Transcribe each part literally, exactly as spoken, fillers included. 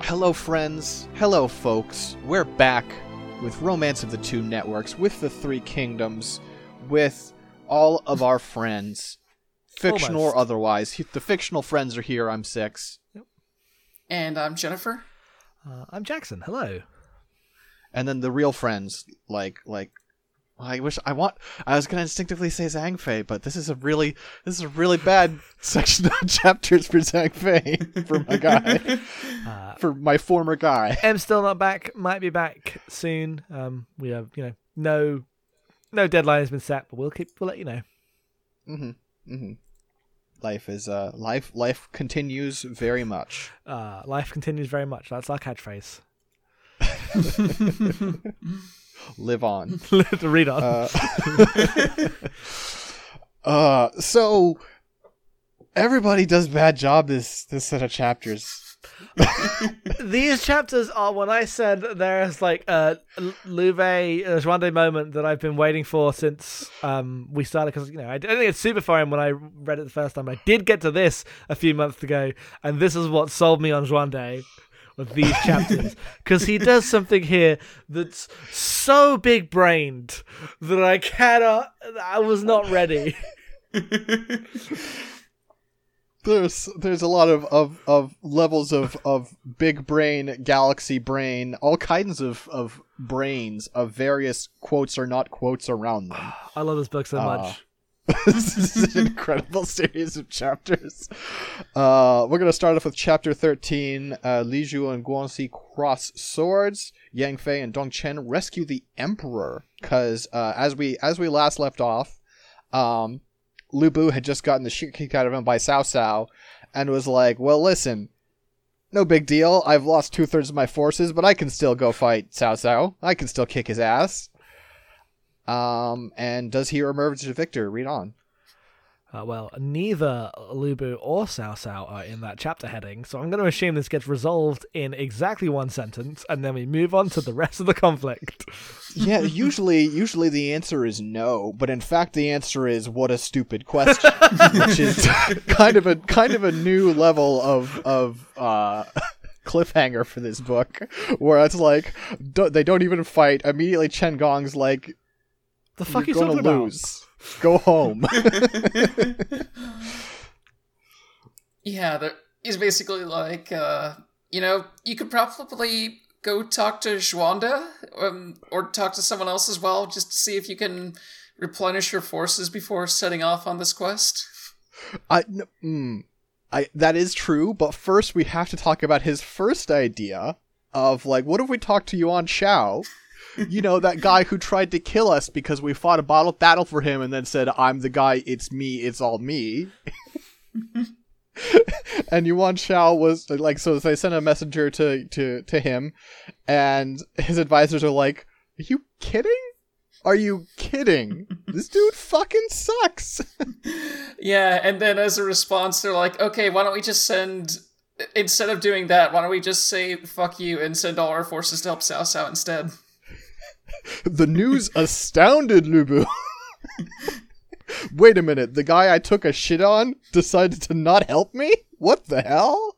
Hello, friends. Hello, folks. We're back with Romance of the Two Networks, with the Three Kingdoms, with all of our friends, fictional Almost. or otherwise. The fictional friends are here. I'm Six. Yep. And I'm Jennifer. Uh, I'm Jackson. Hello. And then the real friends, like, like, I wish I want. I was gonna instinctively say Zhang Fei, but this is a really, this is a really bad section of chapters for Zhang Fei, for my guy, Uh, for my former guy. M's still not back. Might be back soon. Um, we have, you know, no, no deadline has been set, but we'll keep. We'll let you know. Mm-hmm. Mm-hmm. Life is uh, life. Life continues very much. Uh, life continues very much. That's our catchphrase. Live on. To read on. Uh, uh, so everybody does bad job this this set of chapters. These chapters are when I said there's like a Louve uh, Juande moment that I've been waiting for since um, we started, because you know I didn't think it's super foreign when I read it the first time. I did get to this a few months ago, and this is what sold me on Juande with these chapters, because he does something here that's so big-brained that I cannot. I was not ready. There's there's a lot of, of, of levels of, of big brain, galaxy brain, all kinds of, of brains of various quotes or not quotes around them. I love this book so Uh, much. This is an incredible series of chapters. Uh, we're going to start off with chapter thirteen. Uh, Li Zhu and Guanxi cross swords. Yang Fei and Dong Chen rescue the Emperor. Because uh, as we as we last left off, um, Lu Bu had just gotten the shit kicked out of him by Cao Cao, and was like, well, listen, no big deal. I've lost two-thirds of my forces, but I can still go fight Cao Cao. I can still kick his ass. Um, and does he emerge a victor? Read on. Uh, well, neither Lu Bu or Cao Cao are in that chapter heading, so I'm going to assume this gets resolved in exactly one sentence, and then we move on to the rest of the conflict. Yeah, usually usually the answer is no, but in fact the answer is what a stupid question, which is kind of a kind of a new level of of uh cliffhanger for this book, where it's like don't, they don't even fight. Immediately Chen Gong's like, The fuck you're are you gonna talking lose. Go home. Yeah, there, he's basically like, uh, you know, you could probably go talk to Xuanda, um, or talk to someone else as well, just to see if you can replenish your forces before setting off on this quest. I, n- mm, I that is true, but first we have to talk about his first idea of like, what if we talk to Yuan Shao? You know, that guy who tried to kill us because we fought a battle battle for him and then said, I'm the guy, it's me, it's all me. And Yuan Shao was like, so they sent a messenger to, to, to him, and his advisors are like, are you kidding? Are you kidding? This dude fucking sucks. Yeah, and then as a response, they're like, okay, why don't we just send, instead of doing that, why don't we just say fuck you and send all our forces to help Cao Cao instead? The news astounded Lu Bu. Wait a minute, the guy I took a shit on decided to not help me? What the hell?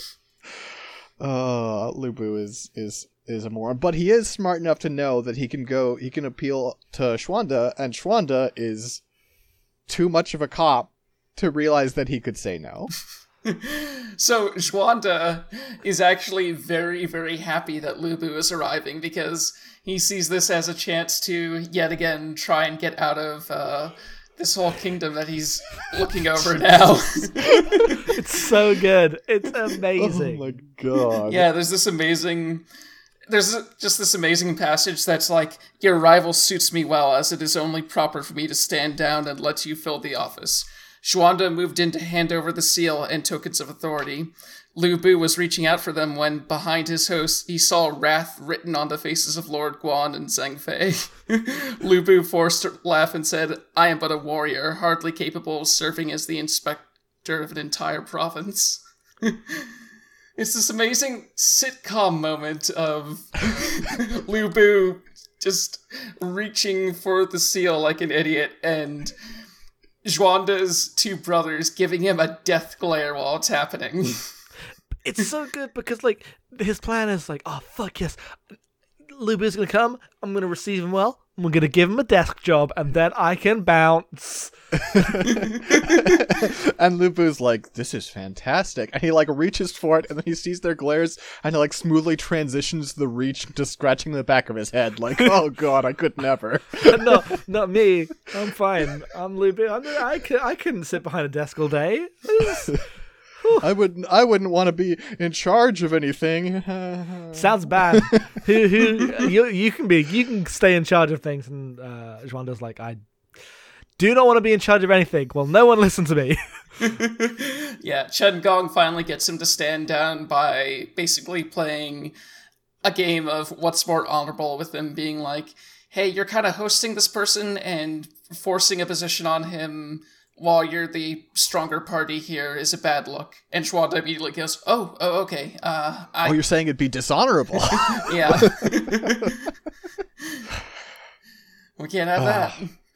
Uh, Lu Bu is, is, is a moron, but he is smart enough to know that he can go, he can appeal to Xuanda, and Xuanda is too much of a cop to realize that he could say no. So Xuanda is actually very, very happy that Lu Bu is arriving, because he sees this as a chance to yet again try and get out of uh, this whole kingdom that he's looking over now. It's so good. It's amazing. Oh my god. Yeah, there's this amazing... There's just this amazing passage that's like, your arrival suits me well, as it is only proper for me to stand down and let you fill the office. Xuanda moved in to hand over the seal and tokens of authority. Lu Bu was reaching out for them when, behind his host, he saw wrath written on the faces of Lord Guan and Zhang Fei. Lu Bu forced a laugh and said, I am but a warrior, hardly capable of serving as the inspector of an entire province. It's this amazing sitcom moment of Lu Bu just reaching for the seal like an idiot, and Xuanda's two brothers giving him a death glare while it's happening. it's so good because like his plan is like, oh fuck yes, Lu Bu's gonna come. I'm gonna receive him well. I'm gonna give him a desk job, and then I can bounce. And Lu Bu's like, this is fantastic. And he like reaches for it, and then he sees their glares, and he like smoothly transitions the reach to scratching the back of his head. Like, oh god, I could never. No, not me. I'm fine. I'm Lu Bu. I'm, I can I couldn't sit behind a desk all day. I wouldn't. I wouldn't want to be in charge of anything. Sounds bad. who who you you can be? You can stay in charge of things. And uh, Zhuande's like, I do not want to be in charge of anything. Well, no one listen to me. Yeah, Chen Gong finally gets him to stand down by basically playing a game of what's more honorable, with him being like, "Hey, you're kind of hosting this person and forcing a position on him while you're the stronger party here is a bad look." And Zhuande immediately goes, oh, oh, okay. Uh, I... Oh, you're saying it'd be dishonorable. Yeah. We can't have uh, that.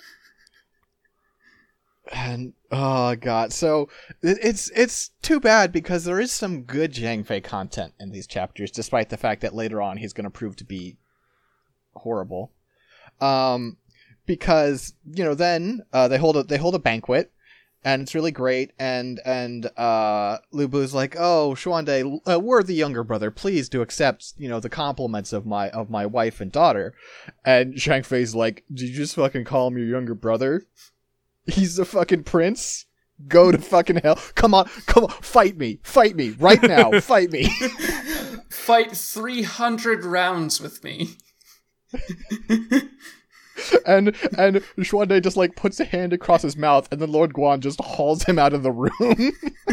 And, oh god. So, it, it's it's too bad because there is some good Zhang Fei content in these chapters, despite the fact that later on he's going to prove to be horrible. Um... Because, you know, then uh, they hold a they hold a banquet, and it's really great. And and uh, Lu Bu's like, "Oh, Zhuande, uh, we're the younger brother. Please do accept, you know, the compliments of my of my wife and daughter." And Zhang Fei's like, "Did you just fucking call him your younger brother? He's the fucking prince. Go to fucking hell! Come on, come on, fight me, fight me right now, fight me, fight three hundred rounds with me." And and Zhuande just like puts a hand across his mouth, and then Lord Guan just hauls him out of the room.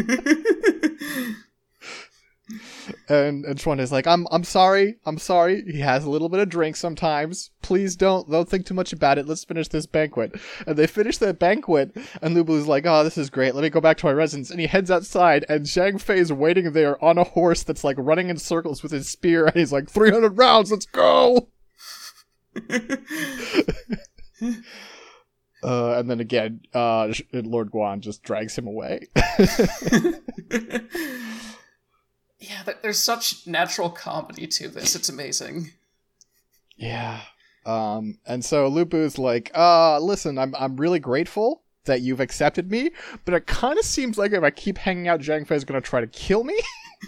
and and Zhuande's like, I'm I'm sorry, I'm sorry. He has a little bit of drink sometimes. Please don't don't think too much about it. Let's finish this banquet. And they finish that banquet, and Lu Bu's like, oh, this is great. Let me go back to my residence. And he heads outside, and Zhang Fei is waiting there on a horse that's like running in circles with his spear, and he's like, three hundred rounds, let's go. uh, and then again, uh, Lord Guan just drags him away. Yeah, there's such natural comedy to this. It's amazing. Yeah. Um, and so Lu Bu's like, uh, listen, I'm I'm really grateful that you've accepted me, but it kind of seems like if I keep hanging out, Zhang Fei is going to try to kill me.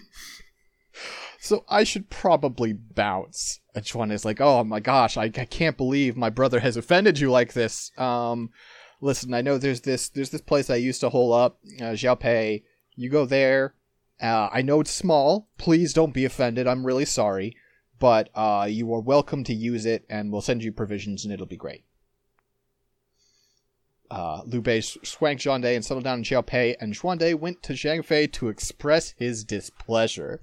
So I should probably bounce. And Zhuan is like, oh my gosh, I, I can't believe my brother has offended you like this. Um, listen, I know there's this there's this place I used to hole up, uh, Xiaopei. You go there. Uh, I know it's small. Please don't be offended. I'm really sorry. But uh, you are welcome to use it, and we'll send you provisions, and it'll be great. Uh, Liu Bei swanked Zhuande and settled down in Xiaopei, and Zhuande went to Zhang Fei to express his displeasure.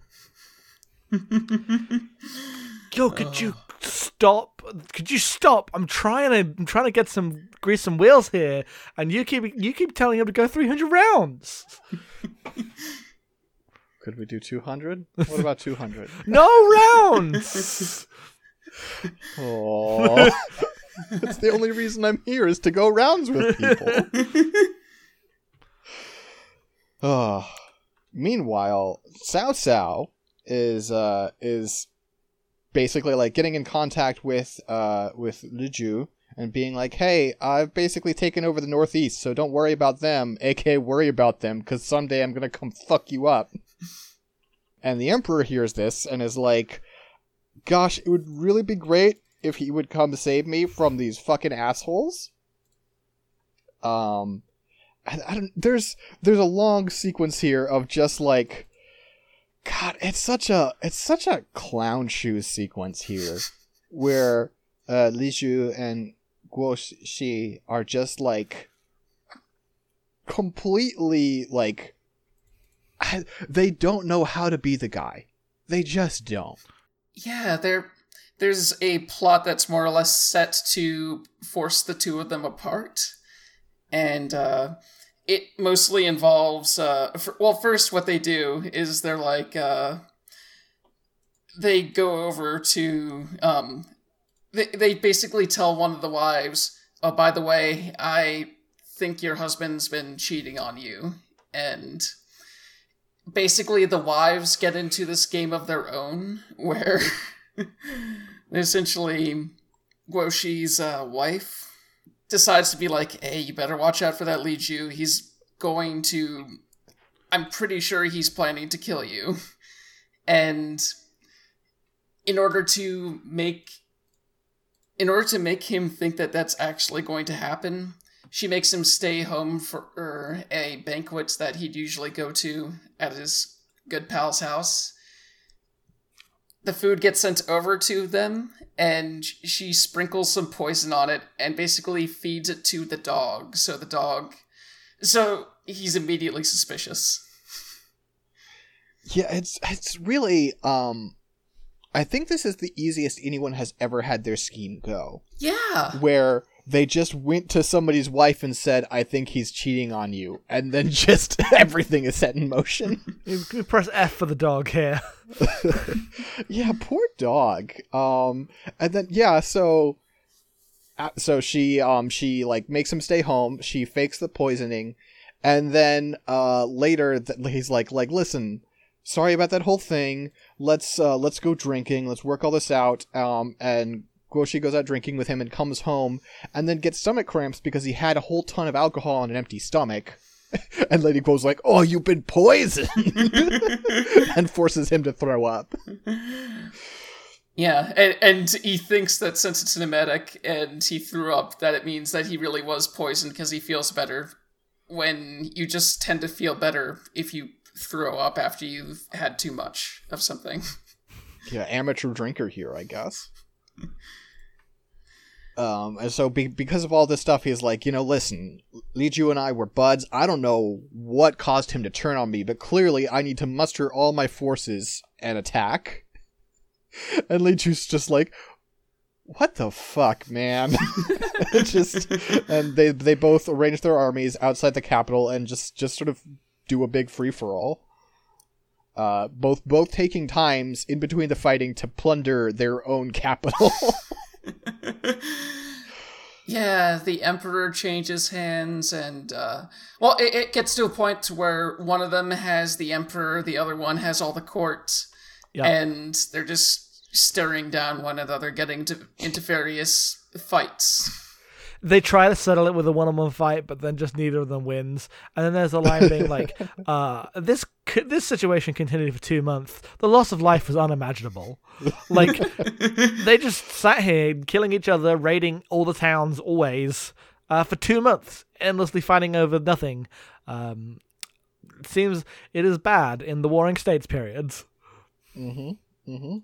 Yo, could you stop? Could you stop? I'm trying to, I'm trying to get some grease some wheels here, and you keep, you keep telling him to go three hundred rounds. Could we do two hundred? What about two hundred? No rounds. Oh, that's the only reason I'm here is to go rounds with people. Oh. Meanwhile, Cao Cao is uh is basically like getting in contact with uh with Lu Ju and being like, hey, I've basically taken over the Northeast, so don't worry about them, aka worry about them, because someday I'm gonna come fuck you up. And the Emperor hears this and is like, gosh, it would really be great if he would come save me from these fucking assholes. Um, I, I don't, there's there's a long sequence here of just like, God, it's such a it's such a clown shoes sequence here, where uh, Li Zhu and Guo Xi are just like completely like, they don't know how to be the guy. They just don't. Yeah, there, there's a plot that's more or less set to force the two of them apart. And uh, it mostly involves... Uh, for, well, first what they do is they're like... Uh, they go over to... Um, they, they basically tell one of the wives, oh, by the way, I think your husband's been cheating on you. And... basically the wives get into this game of their own where essentially Guoxi's uh, wife decides to be like, hey, you better watch out for that Li Ju. He's going to... I'm pretty sure he's planning to kill you. And in order to make... In order to make him think that that's actually going to happen, she makes him stay home for a banquet that he'd usually go to at his good pal's house. The food gets sent over to them, and she sprinkles some poison on it and basically feeds it to the dog. So the dog... So he's immediately suspicious. Yeah, it's it's really... um. I think this is the easiest anyone has ever had their scheme go. Yeah. Where they just went to somebody's wife and said, I think he's cheating on you. And then just everything is set in motion. You, you press F for the dog here. Yeah, poor dog. Um, and then, yeah, so... Uh, so she, um, she, like, makes him stay home. She fakes the poisoning. And then, uh, later, th- he's like, like, listen... Sorry about that whole thing. Let's uh, let's go drinking. Let's work all this out. Um, and Guoxi goes out drinking with him and comes home and then gets stomach cramps because he had a whole ton of alcohol on an empty stomach. And Lady Guo's like, "Oh, you've been poisoned," and forces him to throw up. Yeah, and, and he thinks that since it's an emetic and he threw up, that it means that he really was poisoned because he feels better. When you just tend to feel better if you throw up after you've had too much of something. Yeah, amateur drinker here, I guess. Um, and so be- because of all this stuff, he's like, you know, listen, Li Ju and I were buds. I don't know what caused him to turn on me, but clearly I need to muster all my forces and attack. And Li Ju's just like, what the fuck, man? just and they they both arrange their armies outside the capital and just, just sort of do a big free-for-all. Uh, both both taking times in between the fighting to plunder their own capital. Yeah, the Emperor changes hands, and, uh... Well, it, it gets to a point where one of them has the Emperor, the other one has all the court, yep. And they're just staring down one another, getting to, into various fights. They try to settle it with a one-on-one fight, but then just neither of them wins. And then there's a line being like, uh, this this situation continued for two months. The loss of life was unimaginable. Like, they just sat here killing each other, raiding all the towns always, uh, for two months, endlessly fighting over nothing. Um, it seems it is bad in the Warring States periods. Mm-hmm. Mm-hmm.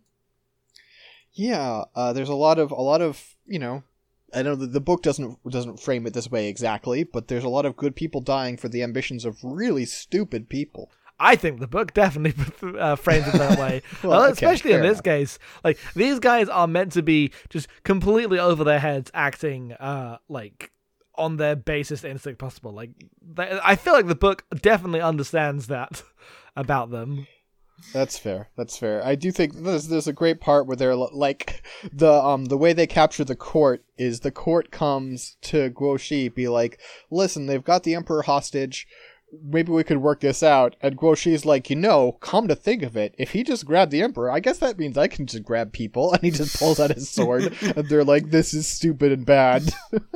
Yeah, uh, there's a lot of, a lot of, you know, I know that the book doesn't doesn't frame it this way exactly, but there's a lot of good people dying for the ambitions of really stupid people. I think the book definitely uh, frames it that way. well, well, okay, especially in this enough. case. Like, these guys are meant to be just completely over their heads, acting uh, like on their basest instinct possible. Like, they, I feel like the book definitely understands that about them. That's fair. That's fair. I do think there's there's a great part where they're like the um the way they capture the court is the court comes to Guoxi, be like, listen, they've got the emperor hostage. Maybe we could work this out. And Guoxi's like, you know, come to think of it, if he just grabbed the emperor, I guess that means I can just grab people. And he just pulls out his sword, and they're like, this is stupid and bad.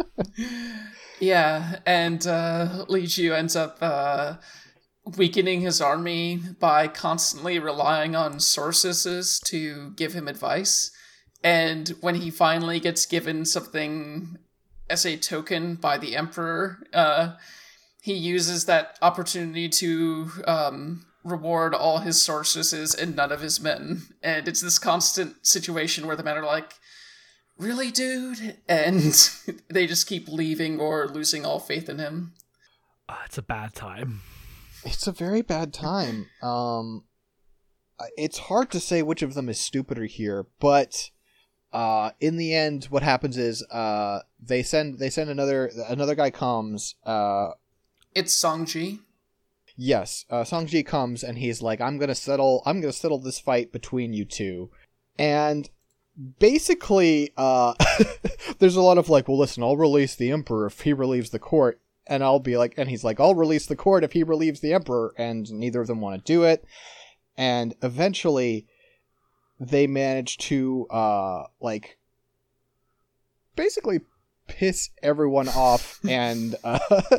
Yeah, and uh, Li Ju ends up uh, weakening his army by constantly relying on sources to give him advice. And when he finally gets given something as a token by the emperor, uh, he uses that opportunity to um, reward all his sources and none of his men. And it's this constant situation where the men are like, really, dude? And they just keep leaving or losing all faith in him. Uh, it's a bad time. It's a very bad time. Um, it's hard to say which of them is stupider here, but uh, in the end, what happens is uh, they send they send another another guy comes. Uh, it's Songji. Yes, uh, Songji comes and he's like, "I'm gonna settle. I'm gonna settle this fight between you two," and basically, uh, there's a lot of like, "Well, listen, I'll release the emperor if he relieves the court." and I'll be like, and he's like, I'll release the court if he relieves the emperor, and neither of them want to do it. And eventually, they manage to, uh, like, basically piss everyone off, and uh,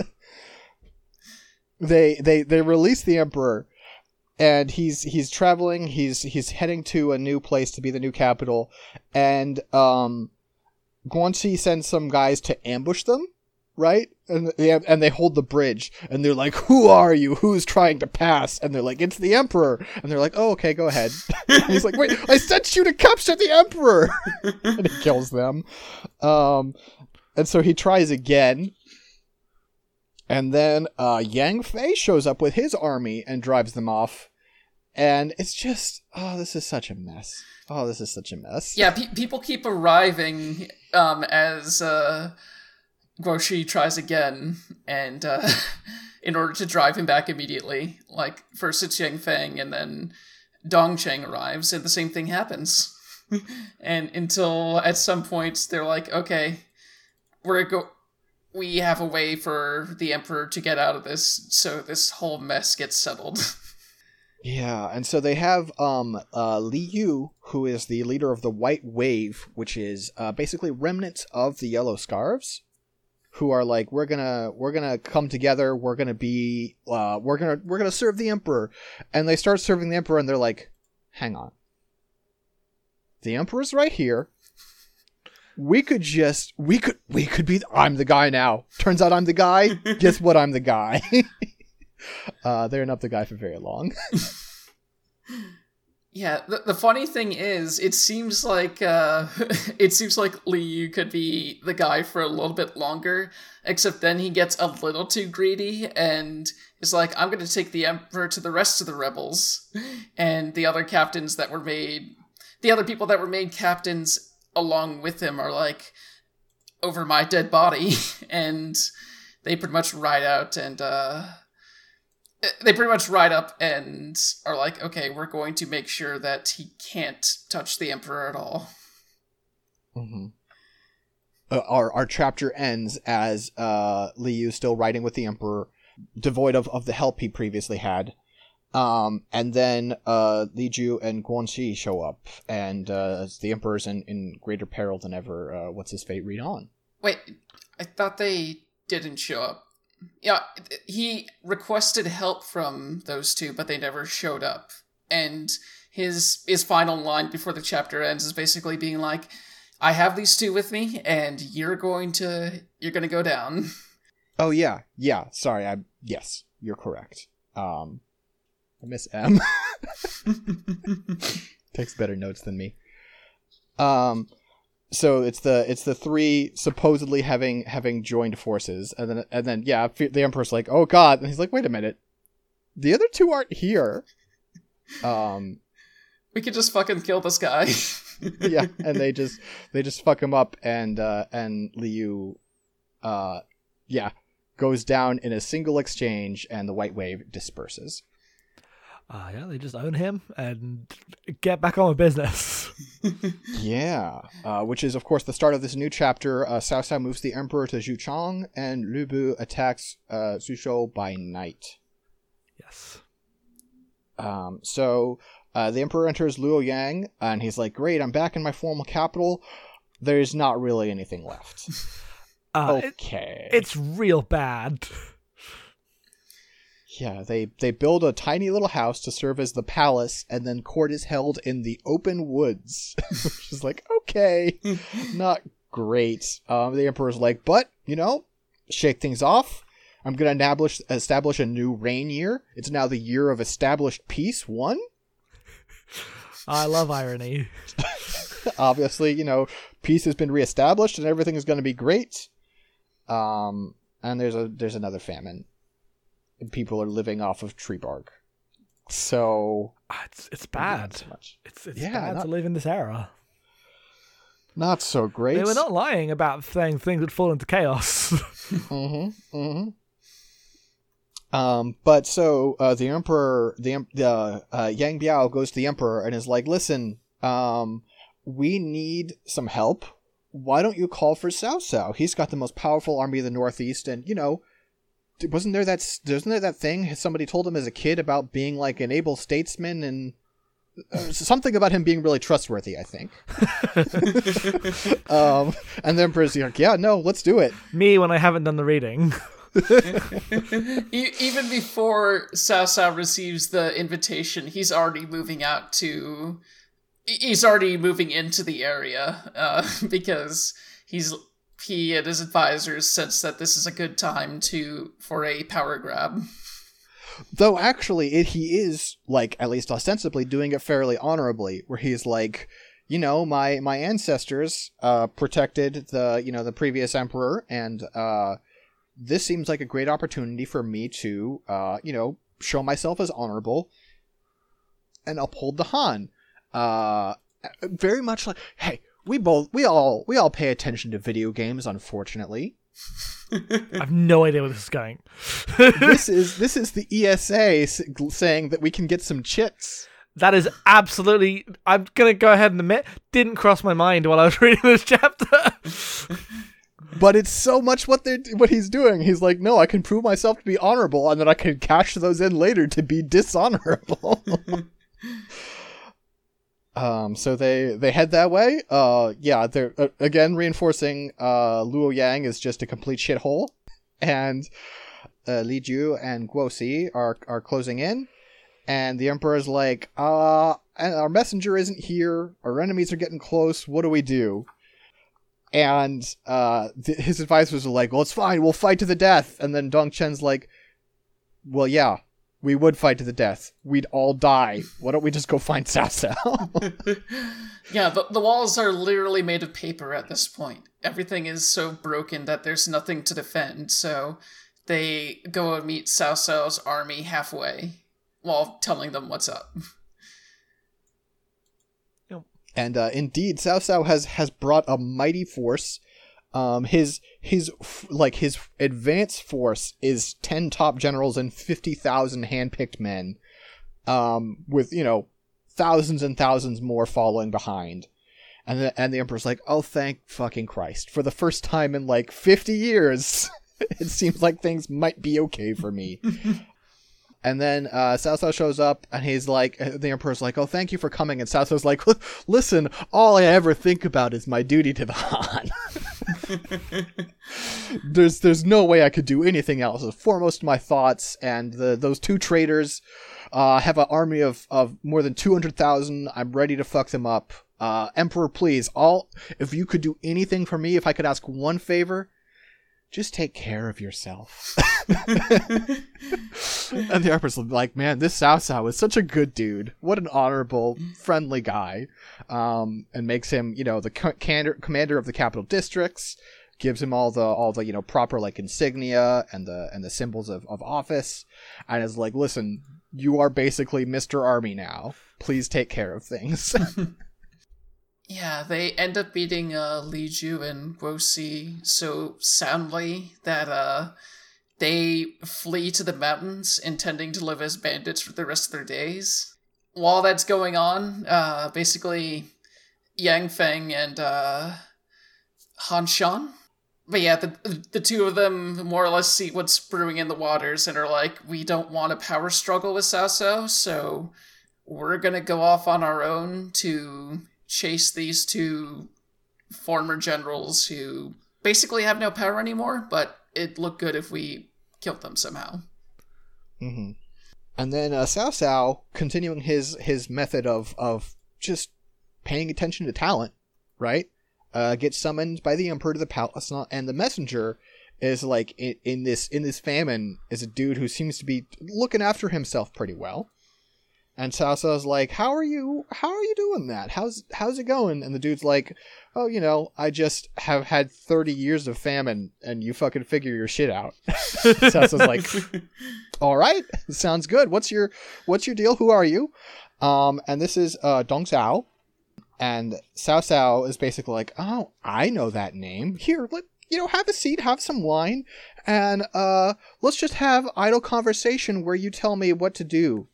they they they release the emperor, and he's he's traveling. He's he's heading to a new place to be the new capital, and um, Guanxi sends some guys to ambush them, right? And they and they hold the bridge, and they're like, "Who are you? Who's trying to pass?" And they're like, "It's the emperor." And they're like, "Oh, okay, go ahead." And he's like, "Wait, I sent you to capture the emperor," and he kills them. Um, and so he tries again. And then uh, Yang Fei shows up with his army and drives them off. And it's just, oh, this is such a mess. Oh, this is such a mess. Yeah, pe- people keep arriving um, as uh, Guoshi tries again, and uh, in order to drive him back immediately. Like, first it's Yang Feng, and then Dongcheng arrives, and the same thing happens. And until at some point they're like, okay, we're go. We have a way for the Emperor to get out of this, so this whole mess gets settled. Yeah, and so they have um, uh, Li Yu, who is the leader of the White Wave, which is uh, basically remnants of the Yellow Scarves, who are like, we're gonna we're gonna come together, we're gonna be uh, we're gonna we're gonna serve the Emperor, and they start serving the Emperor, and they're like, hang on, the Emperor's right here. We could just, we could, we could be, I'm the guy now. Turns out I'm the guy. Guess what? I'm the guy. uh, they're not the guy for very long. Yeah, the, the funny thing is, it seems like, uh, it seems like Li Yu could be the guy for a little bit longer, except then he gets a little too greedy and is like, I'm gonna take the Emperor to the rest of the rebels. And the other captains that were made, the other people that were made captains along with him are like, over my dead body, and they pretty much ride out and uh they pretty much ride up and are like, okay, we're going to make sure that he can't touch the Emperor at all. Mm-hmm. Uh, our our chapter ends as uh Li Yu still riding with the Emperor, devoid of, of the help he previously had. Um, and then, uh, Li Ju and Guanxi show up, and, uh, the Emperor's in, in greater peril than ever. Uh, what's his fate? Read on. Wait, I thought they didn't show up. Yeah, he requested help from those two, but they never showed up. And his, his final line before the chapter ends is basically being like, I have these two with me, and you're going to, you're gonna go down. Oh, yeah. Yeah. Sorry. I, yes, you're correct. Um, I miss M. Takes better notes than me. Um, so it's the it's the three supposedly having having joined forces, and then and then yeah, the Emperor's like, oh god, and he's like, wait a minute, the other two aren't here. Um, we could just fucking kill this guy. Yeah, and they just they just fuck him up, and uh, and Liu, uh, yeah, goes down in a single exchange, and the White Wave disperses. Uh, yeah, they just own him and get back on with business. Yeah, uh, which is, of course, the start of this new chapter. Uh, Cao Cao moves the Emperor to Zhuchang, and Lu Bu attacks uh, Suzhou by night. Yes. Um, so uh, the Emperor enters Luoyang, and he's like, great, I'm back in my formal capital. There's not really anything left. Uh, okay. It, it's real bad. Yeah, they, they build a tiny little house to serve as the palace, and then court is held in the open woods. Which is like, okay, not great. Um, the Emperor's like, but, you know, shake things off. I'm going to establish, establish a new reign year. It's now the year of established peace, one. I love irony. Obviously, you know, peace has been reestablished, and everything is going to be great. Um, and there's a there's another famine. People are living off of tree bark, so it's it's bad. So much. It's it's yeah, bad not, to live in this era. Not so great. They were not lying about saying things would fall into chaos. mm-hmm. Mm-hmm. Um, but so uh, the emperor, the the uh, Yang Biao goes to the Emperor and is like, "Listen, um, we need some help. Why don't you call for Cao Cao? He's got the most powerful army of the Northeast, and you know." wasn't there that wasn't there that thing somebody told him as a kid about being like an able statesman and uh, something about him being really trustworthy, I think. um, and the Emperor's like, yeah, no, let's do it. Me when I haven't done the reading. Even before Cao Cao receives the invitation, he's already moving out to. He's already moving into the area uh, because he's he and his advisors sense that this is a good time to for a power grab. Though actually, it, he is like at least ostensibly doing it fairly honorably, where he's like, you know, my my ancestors uh, protected the you know the previous emperor, and uh, this seems like a great opportunity for me to uh, you know show myself as honorable and uphold the Han. Uh, very much like, hey, we both, we all, we all pay attention to video games, unfortunately. I have no idea where this is going. this is, this is the E S A saying that we can get some chits. That is absolutely, I'm going to go ahead and admit, didn't cross my mind while I was reading this chapter. But it's so much what they what he's doing. He's like, no, I can prove myself to be honorable, and then I can cash those in later to be dishonorable. Um, so they, they head that way. Uh, yeah, they're, uh, again, reinforcing, uh, Luo Yang is just a complete shithole. And, uh, Li Ju and Guo Si are, are closing in. And the Emperor's like, uh, our messenger isn't here. Our enemies are getting close. What do we do? And, uh, th- his advisors are like, well, it's fine. We'll fight to the death. And then Dong Chen's like, well, yeah. We would fight to the death. We'd all die. Why don't we just go find Cao Cao? Yeah, the, the walls are literally made of paper at this point. Everything is so broken that there's nothing to defend, so they go and meet Cao Cao's army halfway while telling them what's up. And uh, indeed, Cao Cao has, has brought a mighty force. Um, his his like his advance force is ten top generals and fifty thousand handpicked men, um, with you know thousands and thousands more following behind, and the and the Emperor's like, oh, thank fucking Christ! For the first time in like fifty years, it seems like things might be okay for me. And then uh, Cao Cao shows up, and he's like, the Emperor's like, oh, thank you for coming. And Cao Cao's like, listen, all I ever think about is my duty to the Han. there's there's no way I could do anything else. It's foremost of my thoughts, and the those two traitors uh, have an army of, of more than two hundred thousand. I'm ready to fuck them up. Uh, Emperor, please, all if you could do anything for me, if I could ask one favor, just take care of yourself. And the Emperor's like, man, this Cao Cao is such a good dude. What an honorable, friendly guy. Um, and makes him, you know, the commander commander of the capital districts. Gives him all the all the you know proper like insignia and the and the symbols of, of office, and is like, listen, you are basically Mister Army now. Please take care of things. Yeah, they end up beating uh, Li Ju and Guo Si so soundly that uh, they flee to the mountains, intending to live as bandits for the rest of their days. While that's going on, uh, basically, Yang Feng and uh, Han Shan. But yeah, the the two of them more or less see what's brewing in the waters and are like, we don't want a power struggle with Cao Cao, so we're gonna go off on our own to chase these two former generals who basically have no power anymore, but it'd look good if we killed them somehow. Mm-hmm. And then uh, Cao Cao, continuing his, his method of, of just paying attention to talent, right? Uh, gets summoned by the Emperor to the palace, and the messenger is like, in, in this in this famine, is a dude who seems to be looking after himself pretty well. And Cao Cao's like, how are you, how are you doing that? How's, how's it going? And the dude's like, oh, you know, I just have had thirty years of famine, and you fucking figure your shit out. Cao Cao's like, all right, sounds good. What's your, what's your deal? Who are you? Um, and this is, uh, Dong Cao. And Cao Cao is basically like, oh, I know that name. Here, let, you know, have a seat, have some wine, and, uh, let's just have idle conversation where you tell me what to do.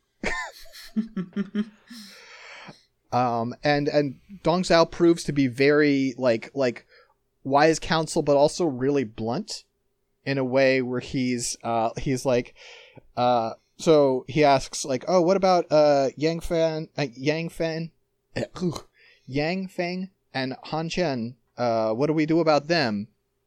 um and and Dong Cao proves to be very like like wise counsel, but also really blunt. in a way where he's uh he's like uh so he asks like, oh, what about uh Yang Fan uh, Yang Fan Yang Feng and Han Chen, uh what do we do about them?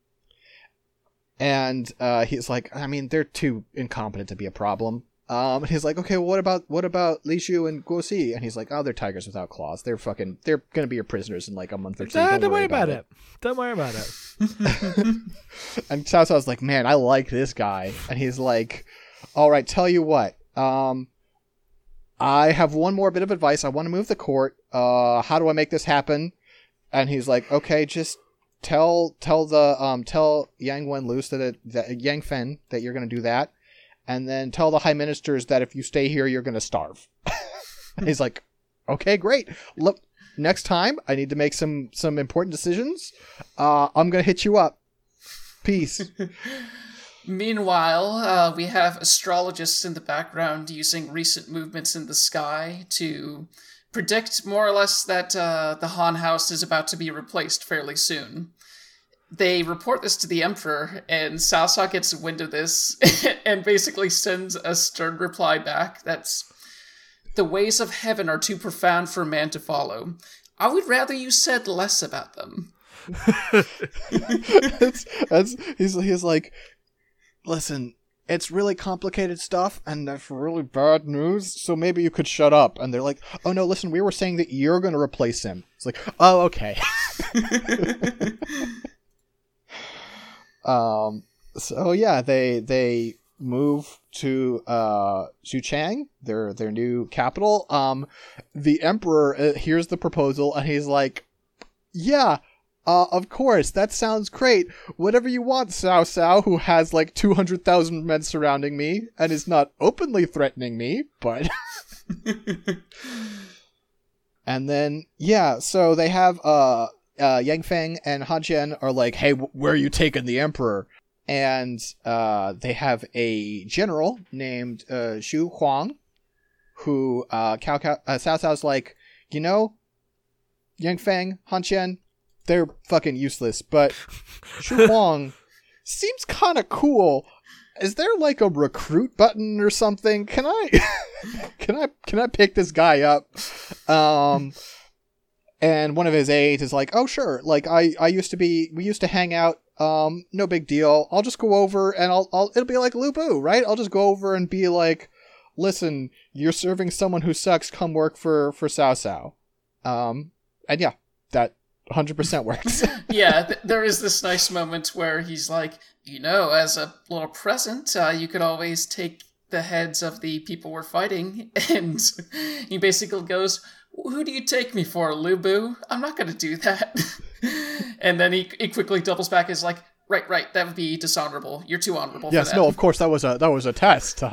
And uh he's like, I mean, they're too incompetent to be a problem. Um, and he's like, okay, well, what about what about Li Shu and Guo Si? And he's like, oh, they're tigers without claws. They're fucking, they're gonna be your prisoners in like a month or two. Nah, don't, don't worry worry about, about it. it. Don't worry about it. And Cao Cao's like, man, I like this guy. And he's like, all right, tell you what, um, I have one more bit of advice. I want to move the court. Uh, how do I make this happen? And he's like, okay, just tell tell the um tell Yang Wenlu that, it, that Yang Fen that you're gonna do that. And then tell the high ministers that if you stay here, you're going to starve. He's like, okay, great. Look, next time I need to make some, some important decisions. Uh, I'm going to hit you up. Peace. Meanwhile, uh, we have astrologists in the background using recent movements in the sky to predict more or less that uh, the Han house is about to be replaced fairly soon. They report this to the Emperor, and Cao Cao gets wind of this and basically sends a stern reply back that's, the ways of heaven are too profound for man to follow. I would rather you said less about them. that's, that's, he's, he's like, listen, it's really complicated stuff, and that's really bad news, so maybe you could shut up. And they're like, oh no, listen, we were saying that you're going to replace him. It's like, oh, okay. Um, so yeah, they, they move to, uh, Xuchang, their, their new capital. Um, the Emperor uh, hears the proposal and he's like, yeah, uh, of course, that sounds great. Whatever you want, Cao Cao, who has like two hundred thousand men surrounding me and is not openly threatening me, but... And then, yeah, so they have, uh, Uh, Yang Feng and Han Chen are like, hey, w- where are you taking the Emperor? And uh, they have a general named uh, Xu Huang, who uh, Cao Cao, uh, Cao Cao's like, you know, Yang Feng, Han Chen, they're fucking useless, but Xu Huang seems kind of cool. Is there like a recruit button or something? Can I, can I, can I pick this guy up? Um... And one of his aides is like, oh, sure. Like, I, I used to be, we used to hang out. Um, no big deal. I'll just go over and I'll, I'll, it'll be like Lu Bu, right? I'll just go over and be like, listen, you're serving someone who sucks. Come work for, for Cao Cao. Um, and yeah, that one hundred percent works. Yeah, th- there is this nice moment where he's like, you know, as a little present, uh, you could always take the heads of the people we're fighting. And he basically goes, who do you take me for, Lu Bu? I'm not going to do that. And then he, he quickly doubles back and is like, right, right, that would be dishonorable. You're too honorable yes, for that. no, of course, that was a that was a test.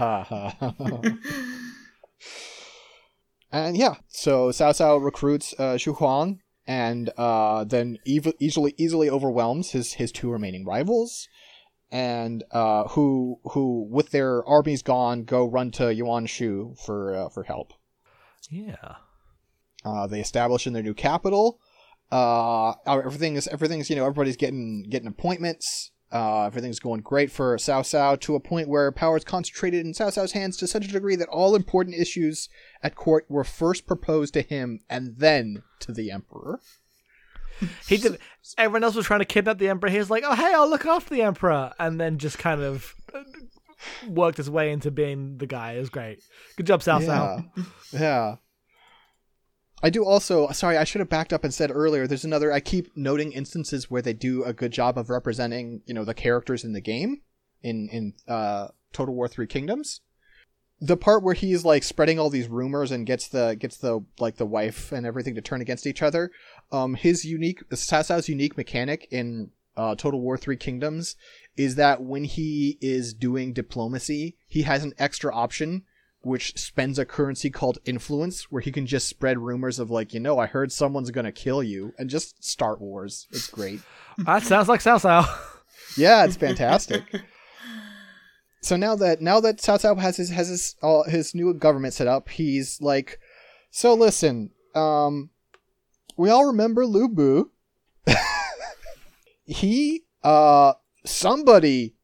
And yeah, so Cao Cao recruits uh, Xu Huang and uh, then ev- easily easily overwhelms his, his two remaining rivals. And uh, who, who, with their armies gone, go run to Yuan Shu for, uh, for help. Yeah. Uh, they establish in their new capital. Uh, everything is everything's you know everybody's getting getting appointments. Uh, everything's going great for Cao Cao to a point where power is concentrated in Cao Cao's hands to such a degree that all important issues at court were first proposed to him and then to the Emperor. He did. Everyone else was trying to kidnap the Emperor. He was like, "Oh, hey, I'll look after the Emperor," and then just kind of worked his way into being the guy. It was great. Good job, Cao Cao. Yeah. Yeah. I do also, sorry, I should have backed up and said earlier, there's another, I keep noting instances where they do a good job of representing, you know, the characters in the game in, in, uh, Total War Three Kingdoms. The part where he's like spreading all these rumors and gets the, gets the, like the wife and everything to turn against each other. Um, his unique, Cao Cao's unique mechanic in, uh, Total War Three Kingdoms is that when he is doing diplomacy, he has an extra option which spends a currency called influence, where he can just spread rumors of like, you know, I heard someone's gonna kill you, and just start wars. It's great. That sounds like Cao Cao. Yeah, it's fantastic. So now that now that Cao Cao has his has his uh, his new government set up, he's like, so listen, um, we all remember Lu Bu. he uh somebody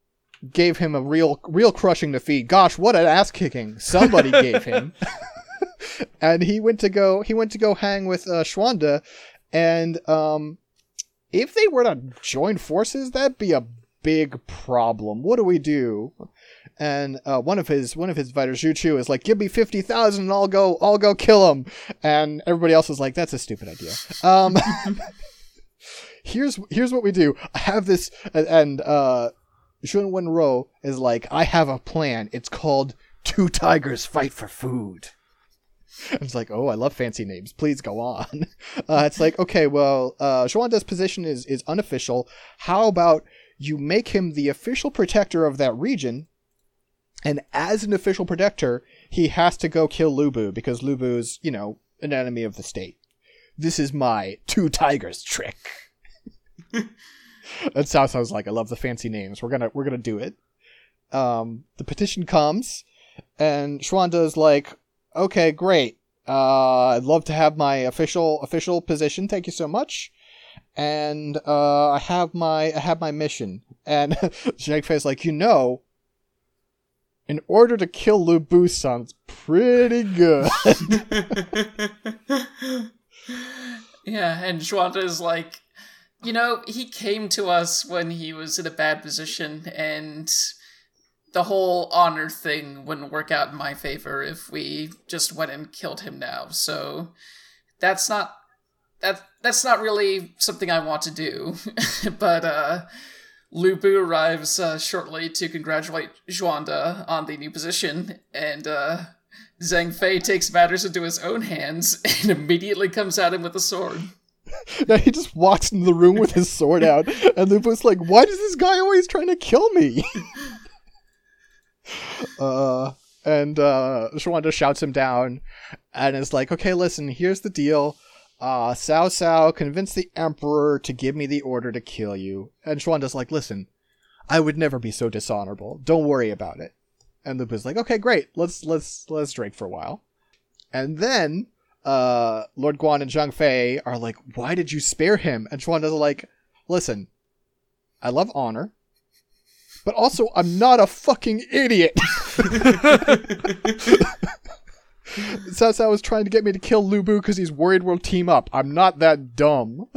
gave him a real, real crushing defeat. Gosh, what an ass kicking somebody gave him. And he went to go, he went to go hang with uh, Xuande, and um, if they were to join forces, that'd be a big problem. What do we do? And uh, one of his one of his fighters, Zhu Chu, is like, "Give me fifty thousand, and I'll go, I'll go kill him." And everybody else is like, "That's a stupid idea." Um, here's here's what we do. I have this, and uh, Xun Wenro is like, "I have a plan. It's called Two Tigers Fight for Food." And it's like, "Oh, I love fancy names. Please go on." Uh, it's like, okay, well, uh, Xuande's position is is unofficial. How about you make him the official protector of that region? And as an official protector, he has to go kill Lu Bu because Lu Bu's, you know, an enemy of the state. This is my two tigers trick. And Cao Cao's like, "I love the fancy names. We're gonna we're gonna do it." Um, the petition comes, and Xuande's like, "Okay, great. Uh, I'd love to have my official official position. Thank you so much. And uh, I have my I have my mission." And Zhang Fei's like, "You know, in order to kill Lu Bu sounds pretty good." Yeah, and Xuande is like, "You know, he came to us when he was in a bad position, and the whole honor thing wouldn't work out in my favor if we just went and killed him now. So that's not that that's not really something I want to do." But uh Lu Bu arrives uh, shortly to congratulate Xuande on the new position, and uh, Zhang Fei takes matters into his own hands and immediately comes at him with a sword. Now he just walks into the room with his sword out, and Lu Bu's like, "Why is this guy always trying to kill me?" uh, and uh, Xuande shouts him down, and is like, "Okay, listen, here's the deal. Uh, Cao Cao convinced the Emperor to give me the order to kill you." And Xuande's like, "Listen, I would never be so dishonorable. Don't worry about it." And Lu Bu's like, "Okay, great. Let's let's let's drink for a while." And then uh, Lord Guan and Zhang Fei are like, "Why did you spare him?" And Xuande's like, "Listen, I love honor, but also I'm not a fucking idiot." Cao Cao was trying to get me to kill Lu Bu because he's worried we'll team up. I'm not that dumb.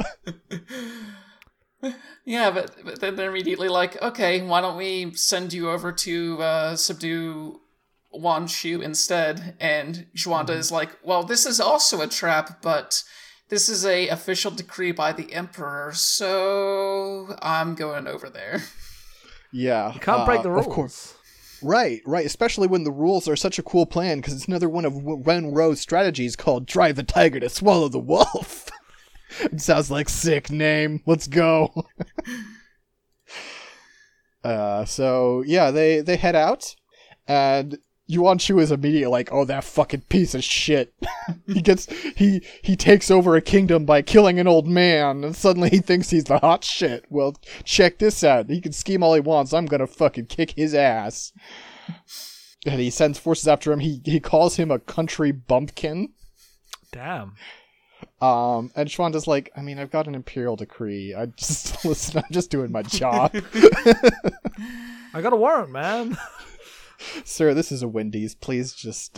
Yeah, but, but then they're immediately like, "Okay, why don't we send you over to uh, subdue Wan Shu instead?" And Xuande mm-hmm. is like, "Well, this is also a trap, but this is a official decree by the Emperor, so I'm going over there." Yeah. You can't uh, break the rules. Of course. Right, right. Especially when the rules are such a cool plan, because it's another one of Wen Ro's strategies called "Drive the tiger to swallow the wolf." It sounds like sick name. Let's go. uh, so yeah, they they head out, and Yuan Shu is immediately like, "Oh, that fucking piece of shit." he gets he he takes over a kingdom by killing an old man, and suddenly he thinks he's the hot shit. Well, check this out. He can scheme all he wants. I'm gonna fucking kick his ass. And he sends forces after him. He he calls him a country bumpkin. Damn. Um, and Xuande's like, "I mean, I've got an imperial decree. I just listen. I'm just doing my job." I got a warrant, man. "Sir, this is a Wendy's. Please just..."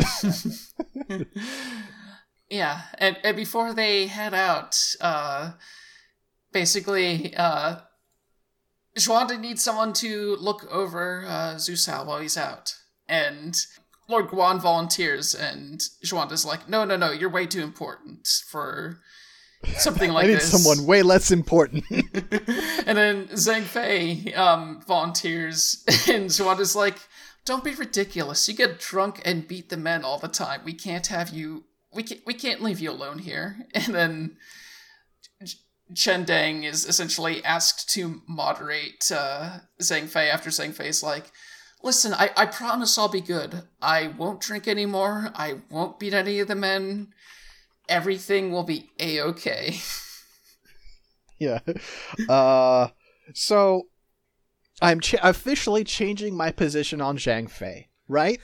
Yeah, and, and before they head out, uh, basically, uh, Xuande needs someone to look over uh, Zhu Cao while he's out. And Lord Guan volunteers, and Xuande's like, no, no, no, you're way too important for something like I need this. someone way less important. And then Zhang Fei um, volunteers, and Xuande's like, don't be ridiculous. You get drunk and beat the men all the time. We can't have you... We can't, we can't leave you alone here. And then Chen Deng is essentially asked to moderate uh, Zhang Fei after Zhang Fei's like, listen, I, I promise I'll be good. I won't drink anymore. I won't beat any of the men. Everything will be A-okay. Yeah. Uh, so, I'm ch- officially changing my position on Zhang Fei, right?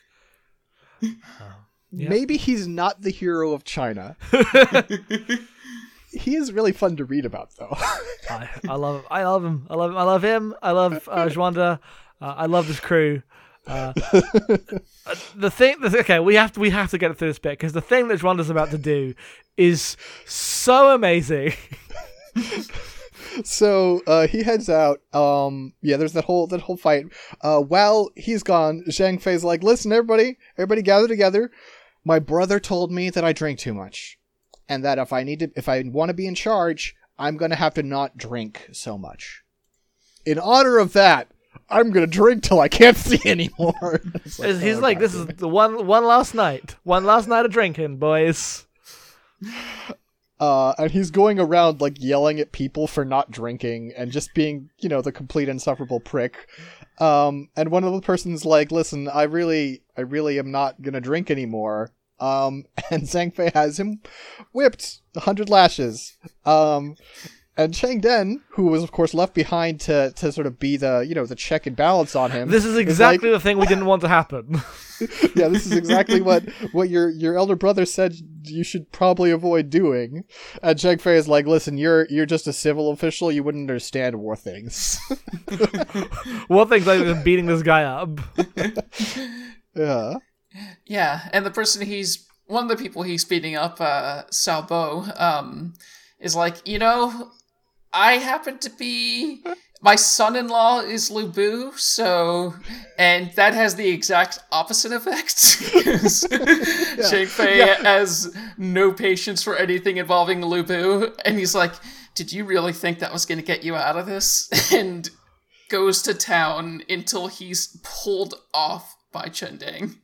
Yep. Maybe he's not the hero of China. He is really fun to read about, though. I, I love him. I love him. I love him. I love him. I love uh, Xuande. Uh, I love this crew. Uh, the thing, the, okay, we have to we have to get through this bit because the thing that Juanda's about to do is so amazing. So uh, he heads out. Um, yeah, there's that whole that whole fight. Uh, while he's gone, Zhang Fei's like, "Listen, everybody, everybody, gather together. My brother told me that I drink too much, and that if I need to, if I want to be in charge, I'm gonna have to not drink so much. In honor of that, I'm gonna drink till I can't see anymore." Like, he's oh, like, God. "This is the one one last night, one last night of drinking, boys." Uh, and he's going around like yelling at people for not drinking and just being, you know, the complete insufferable prick. Um, and one of the person's like, "Listen, I really, I really am not gonna drink anymore." Um, and Zhang Fei has him whipped a hundred lashes. Um, and Chang Den, who was of course left behind to, to sort of be the, you know, the check and balance on him. This is exactly is like, the thing we didn't want to happen. Yeah, this is exactly what, what your, your elder brother said you should probably avoid doing. And Zhang Fei is like, "Listen, you're, you're just a civil official. You wouldn't understand war things." War things like just beating this guy up. Yeah. Yeah, and the person he's, one of the people he's beating up, uh, Cao Bo, um, is like, you know, I happen to be, my son-in-law is Lu Bu, so, and that has the exact opposite effect, because yeah. Zhang Fei yeah. has no patience for anything involving Lu Bu, and he's like, "Did you really think that was going to get you out of this?" And goes to town until he's pulled off by Chen Dang.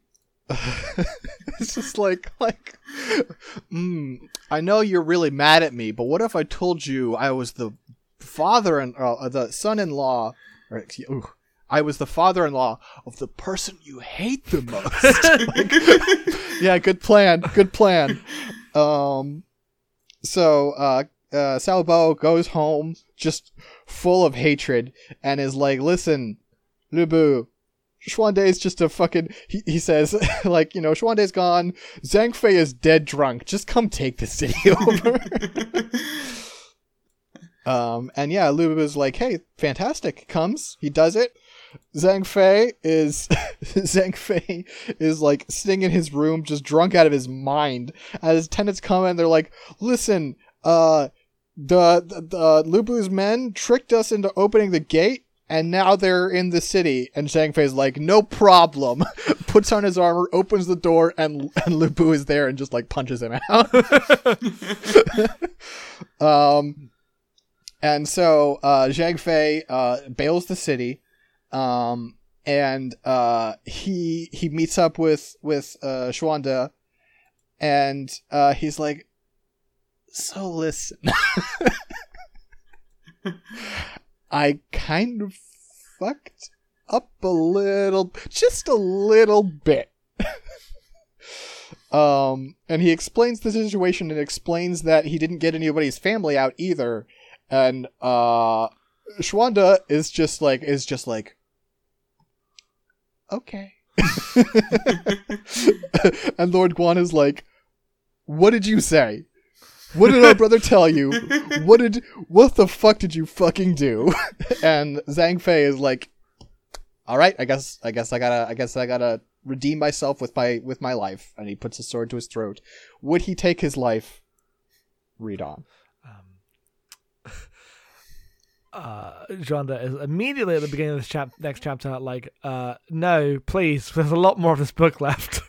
It's just like, like, mm, I know you're really mad at me, but what if I told you I was the father and uh, the son-in-law, or ooh, I was the father-in-law of the person you hate the most? Like, yeah, good plan, good plan. Um, so uh, uh, Cao Bo goes home just full of hatred and is like, "Listen, Lu Bu, Xuandai's just a fucking," he, he says, like, you know, "Xuandai's gone. Zhang Fei is dead drunk. Just come take the city over." um, and yeah, Lu Bu is like, "Hey, fantastic." Comes, he does it. Zhang Fei is, Zhang Fei is like sitting in his room, just drunk out of his mind. As his tenants come in, they're like, "Listen, uh, the, the, the Lu Bu's men tricked us into opening the gate, and now they're in the city." And Zhang Fei's like, "No problem." Puts on his armor, opens the door, and and Lu Bu is there and just like punches him out. um, and so uh, Zhang Fei uh, bails the city, um, and uh, he he meets up with with uh, Xuanda, and uh, he's like, "So listen." I kind of fucked up a little, just a little bit. um, and he explains the situation and explains that he didn't get anybody's family out either. And uh, Xuanda is just like, is just like, "Okay." And Lord Guan is like, "What did you say? What did our brother tell you? What did, what the fuck did you fucking do?" And Zhang Fei is like, "All right, I guess, I guess I gotta, I guess I gotta redeem myself with my, with my life." And he puts his sword to his throat. Would he take his life? Read on. Um, uh, Xuanda is immediately at the beginning of this chap, next chapter, like, uh, "No, please, there's a lot more of this book left."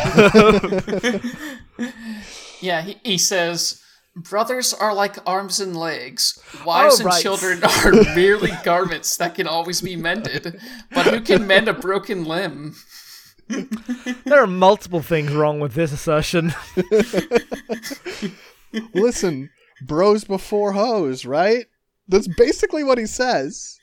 Yeah, he, he says, "Brothers are like arms and legs. Wives oh, and right. children are merely garments that can always be mended. But who can mend a broken limb?" There are multiple things wrong with this assertion. Listen, bros before hoes, right? That's basically what he says.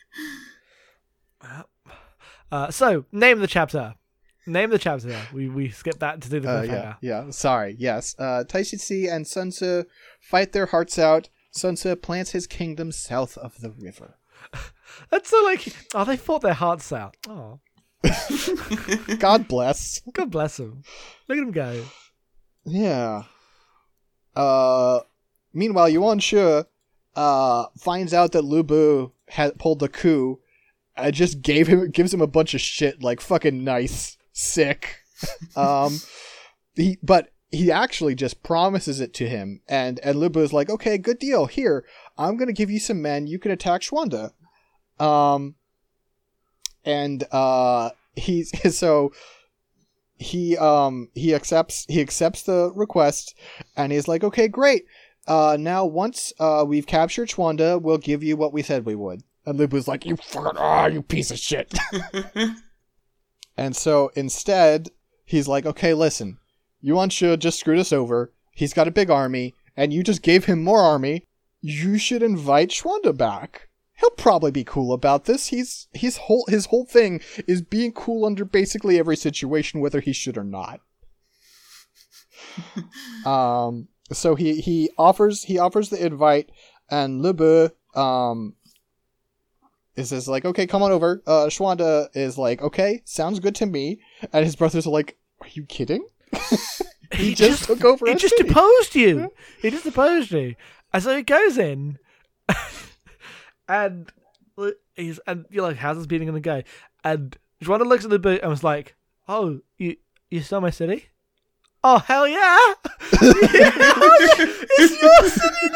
Uh, so, name the chapter. Name the chapter. We we skipped that to do the uh, cliffhanger. yeah, yeah. Sorry. Yes. Uh, Taishi and Sun Tzu fight their hearts out. Sun Tzu plants his kingdom south of the river. That's so like, oh, they fought their hearts out. Oh, God bless. God bless them. Look at them go. Yeah. Uh. Meanwhile, Yuan Shi uh finds out that Lu Bu had pulled the coup, I just gave him gives him a bunch of shit like fucking nice, sick. um, he but he actually just promises it to him, and and Lu Bu is like, okay, good deal. Here, I'm gonna give you some men. You can attack Xuande. Um, and uh, he's so he um he accepts he accepts the request, and he's like, okay, great. Uh, now once uh we've captured Xuande, we'll give you what we said we would. And Lu Bu's like, you fucking ah, you piece of shit. And so instead, he's like, okay, listen, Yuan Shu just screwed us over. He's got a big army, and you just gave him more army. You should invite Xuande back. He'll probably be cool about this. He's he's whole his whole thing is being cool under basically every situation, whether he should or not. um. So he, he offers he offers the invite, and Lu Bu um is just like, okay, come on over. Uh, Xuande is like, okay, sounds good to me. And his brothers are like, are you kidding? he, he just, just took over. He a just city. deposed you. Yeah. He just deposed you. And so he goes in, and he's and you're like, how's this meeting gonna go? And Xuande looks at the boot and was like, oh, you you saw my city? Oh, hell yeah! It's your city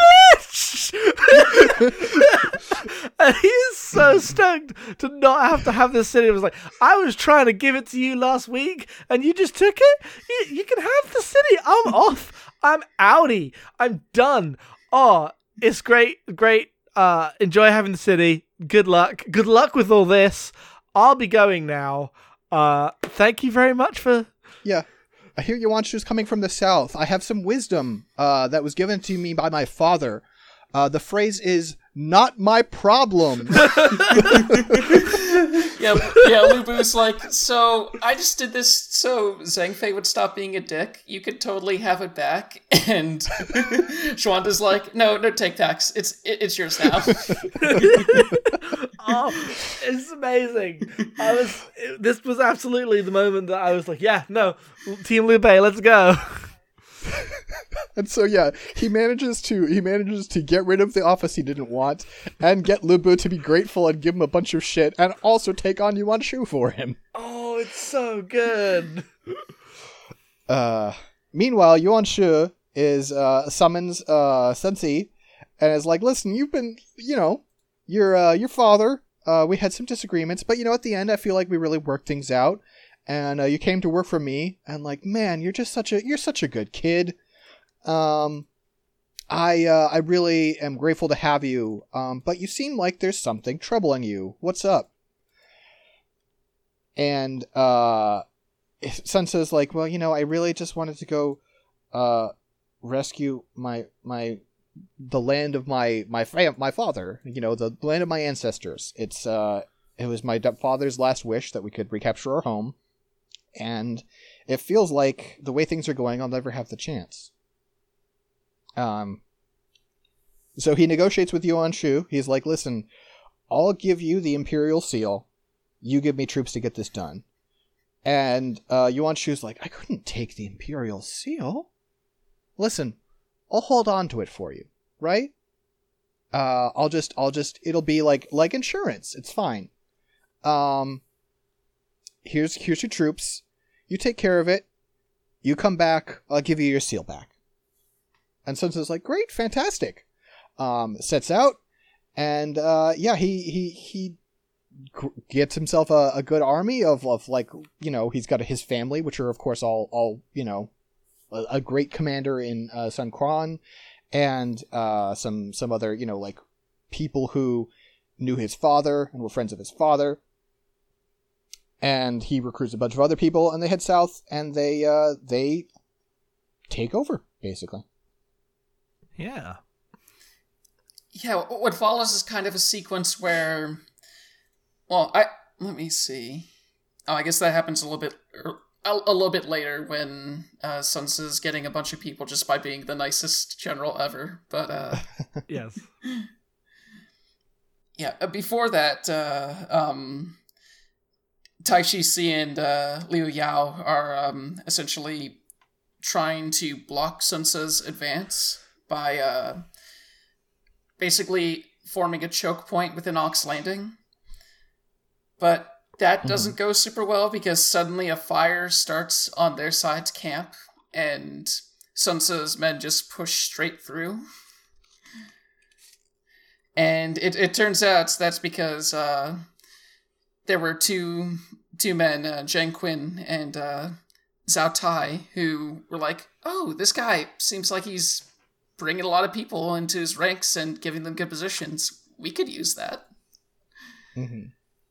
now, bitch! And he is so stoked to not have to have this city. It was like, I was trying to give it to you last week, and you just took it? You, you can have the city. I'm off. I'm outie. I'm done. Oh, it's great. Great. Uh, enjoy having the city. Good luck. Good luck with all this. I'll be going now. Uh, thank you very much for... Yeah. I hear Yuan Shu's coming from the south. I have some wisdom uh, that was given to me by my father. Uh, the phrase is, not my problem. yeah, yeah, Lu Bu's like, so I just did this so Zhang Fei would stop being a dick. You could totally have it back. And Xuande's like, no, no, take tax. It's it, it's yours now. Oh, it's amazing. I was. It, this was absolutely the moment that I was like, yeah, no, Team Liu Bei, let's go. And so yeah, he manages to he manages to get rid of the office he didn't want, and get Lu Bu to be grateful and give him a bunch of shit, and also take on Yuan Shu for him. Oh, it's so good. Uh, meanwhile, Yuan Shu is uh summons uh Sun Si, and is like, listen, you've been, you know, your uh your father. Uh, we had some disagreements, but you know, at the end, I feel like we really worked things out. And uh, you came to work for me, and like, man, you're just such a you're such a good kid. Um, I uh, I really am grateful to have you. Um, but you seem like there's something troubling you. What's up? And uh, Sun says like, well, you know, I really just wanted to go uh rescue my my the land of my my fam- my father. You know, the land of my ancestors. It's uh, it was my father's last wish that we could recapture our home. And it feels like the way things are going, I'll never have the chance. Um, so he negotiates with Yuan Shu. He's like, listen, I'll give you the Imperial Seal. You give me troops to get this done. And uh, Yuan Shu's like, I couldn't take the Imperial Seal. Listen, I'll hold on to it for you, right? Uh, I'll just, I'll just, it'll be like, like insurance. It's fine. Um, here's, here's your troops. You take care of it. You come back. I'll give you your seal back. And Sun Tzu's like, great, fantastic. Um, sets out, and uh, yeah, he he he gets himself a, a good army of of like, you know, he's got his family, which are of course all all you know, a, a great commander in uh, Sun Quan, and uh, some some other, you know, like people who knew his father and were friends of his father. And he recruits a bunch of other people, and they head south, and they uh, they take over, basically. Yeah. Yeah, what follows is kind of a sequence where, well, I let me see. Oh, I guess that happens a little bit a, a little bit later when uh, Sun Tzu's getting a bunch of people just by being the nicest general ever. But uh, yes. Yeah, before that, uh, um. Taishi Si and uh, Liu Yao are um, essentially trying to block Sun Tzu's advance by uh, basically forming a choke point within Ox Landing. But that doesn't mm-hmm. go super well because suddenly a fire starts on their side's camp and Sun Tzu's men just push straight through. And it, it turns out that's because uh, there were two two men, uh, Zhang Qin and uh, Zhao Tai, who were like, oh, this guy seems like he's bringing a lot of people into his ranks and giving them good positions. We could use that. Mm-hmm.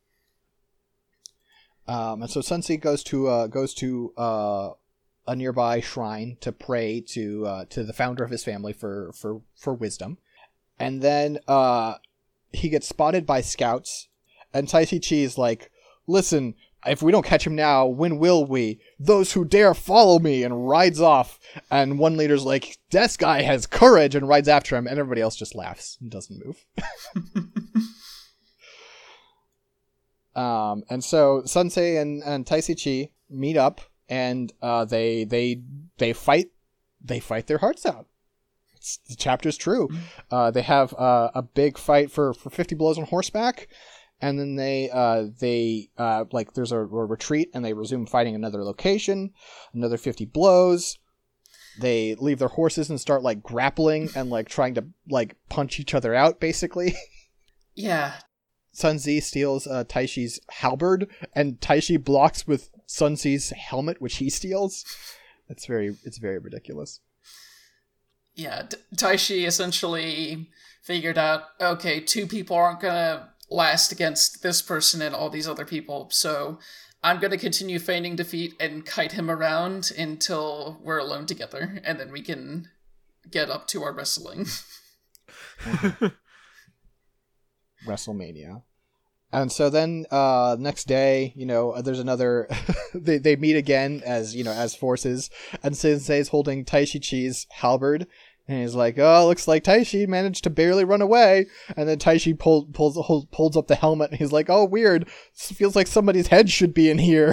Um, and so Sun Tzu goes to uh, goes to uh, a nearby shrine to pray to uh, to the founder of his family for for, for wisdom, and then uh, he gets spotted by scouts, and Tai Chi is like, "Listen, if we don't catch him now, when will we? Those who dare follow me!" and rides off. And one leader's like, "This guy has courage," and rides after him, and everybody else just laughs and doesn't move. Um, and so Sun Tzu and, and Tai Chi meet up, and uh, they they they fight they fight their hearts out. It's, the chapter's true. Uh, they have uh, a big fight for, for fifty blows on horseback, and then they uh, they uh, like there's a, a retreat, and they resume fighting another location, another fifty blows. They leave their horses and start like grappling and like trying to like punch each other out, basically. Yeah. Sun Tzu steals uh, Taishi's halberd, and Taishi blocks with Sun Tzu's helmet, which he steals. It's very, it's very ridiculous. Yeah, T- Taishi essentially figured out, okay, two people aren't gonna last against this person and all these other people, so I'm gonna continue feigning defeat and kite him around until we're alone together, and then we can get up to our wrestling. WrestleMania. And so then uh next day, you know, there's another they they meet again as, you know, as forces, and Sensei's holding Taishi Chi's halberd, and he's like, "Oh, looks like Taishi managed to barely run away." And then Taishi pull, pulls pulls up the helmet, and he's like, "Oh, weird. This feels like somebody's head should be in here."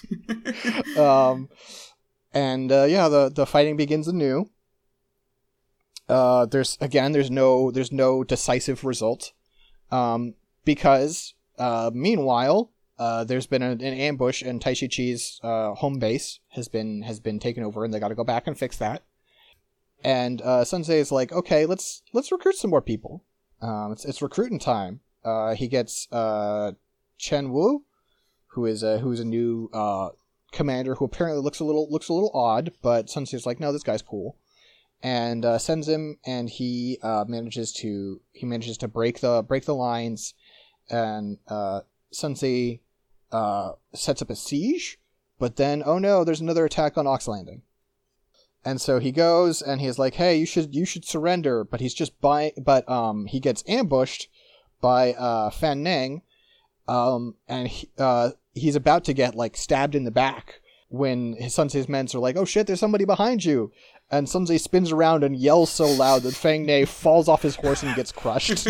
um and uh yeah, the the fighting begins anew. Uh there's again there's no there's no decisive result. Um, because, uh, meanwhile, uh, there's been an, an ambush, and Taishi Chi's, uh, home base has been, has been taken over, and they gotta go back and fix that. And, uh, Sun Tzu is like, okay, let's, let's recruit some more people. Um, it's, it's recruiting time. Uh, he gets, uh, Chen Wu, who is a, who's a new, uh, commander who apparently looks a little, looks a little odd, but Sun Tzu's like, no, this guy's cool. And uh, sends him, and he uh, manages to he manages to break the break the lines, and uh, Sun Tzu uh, sets up a siege. But then, oh no, there's another attack on Ox Landing, and so he goes and he's like, "Hey, you should you should surrender." But he's just by, but um, he gets ambushed by uh, Fan Neng, um, and he, uh, he's about to get like stabbed in the back when his Sun Tzu's men are like, "Oh shit, there's somebody behind you." And Sun Tzu spins around and yells so loud that Fang Ne falls off his horse and gets crushed.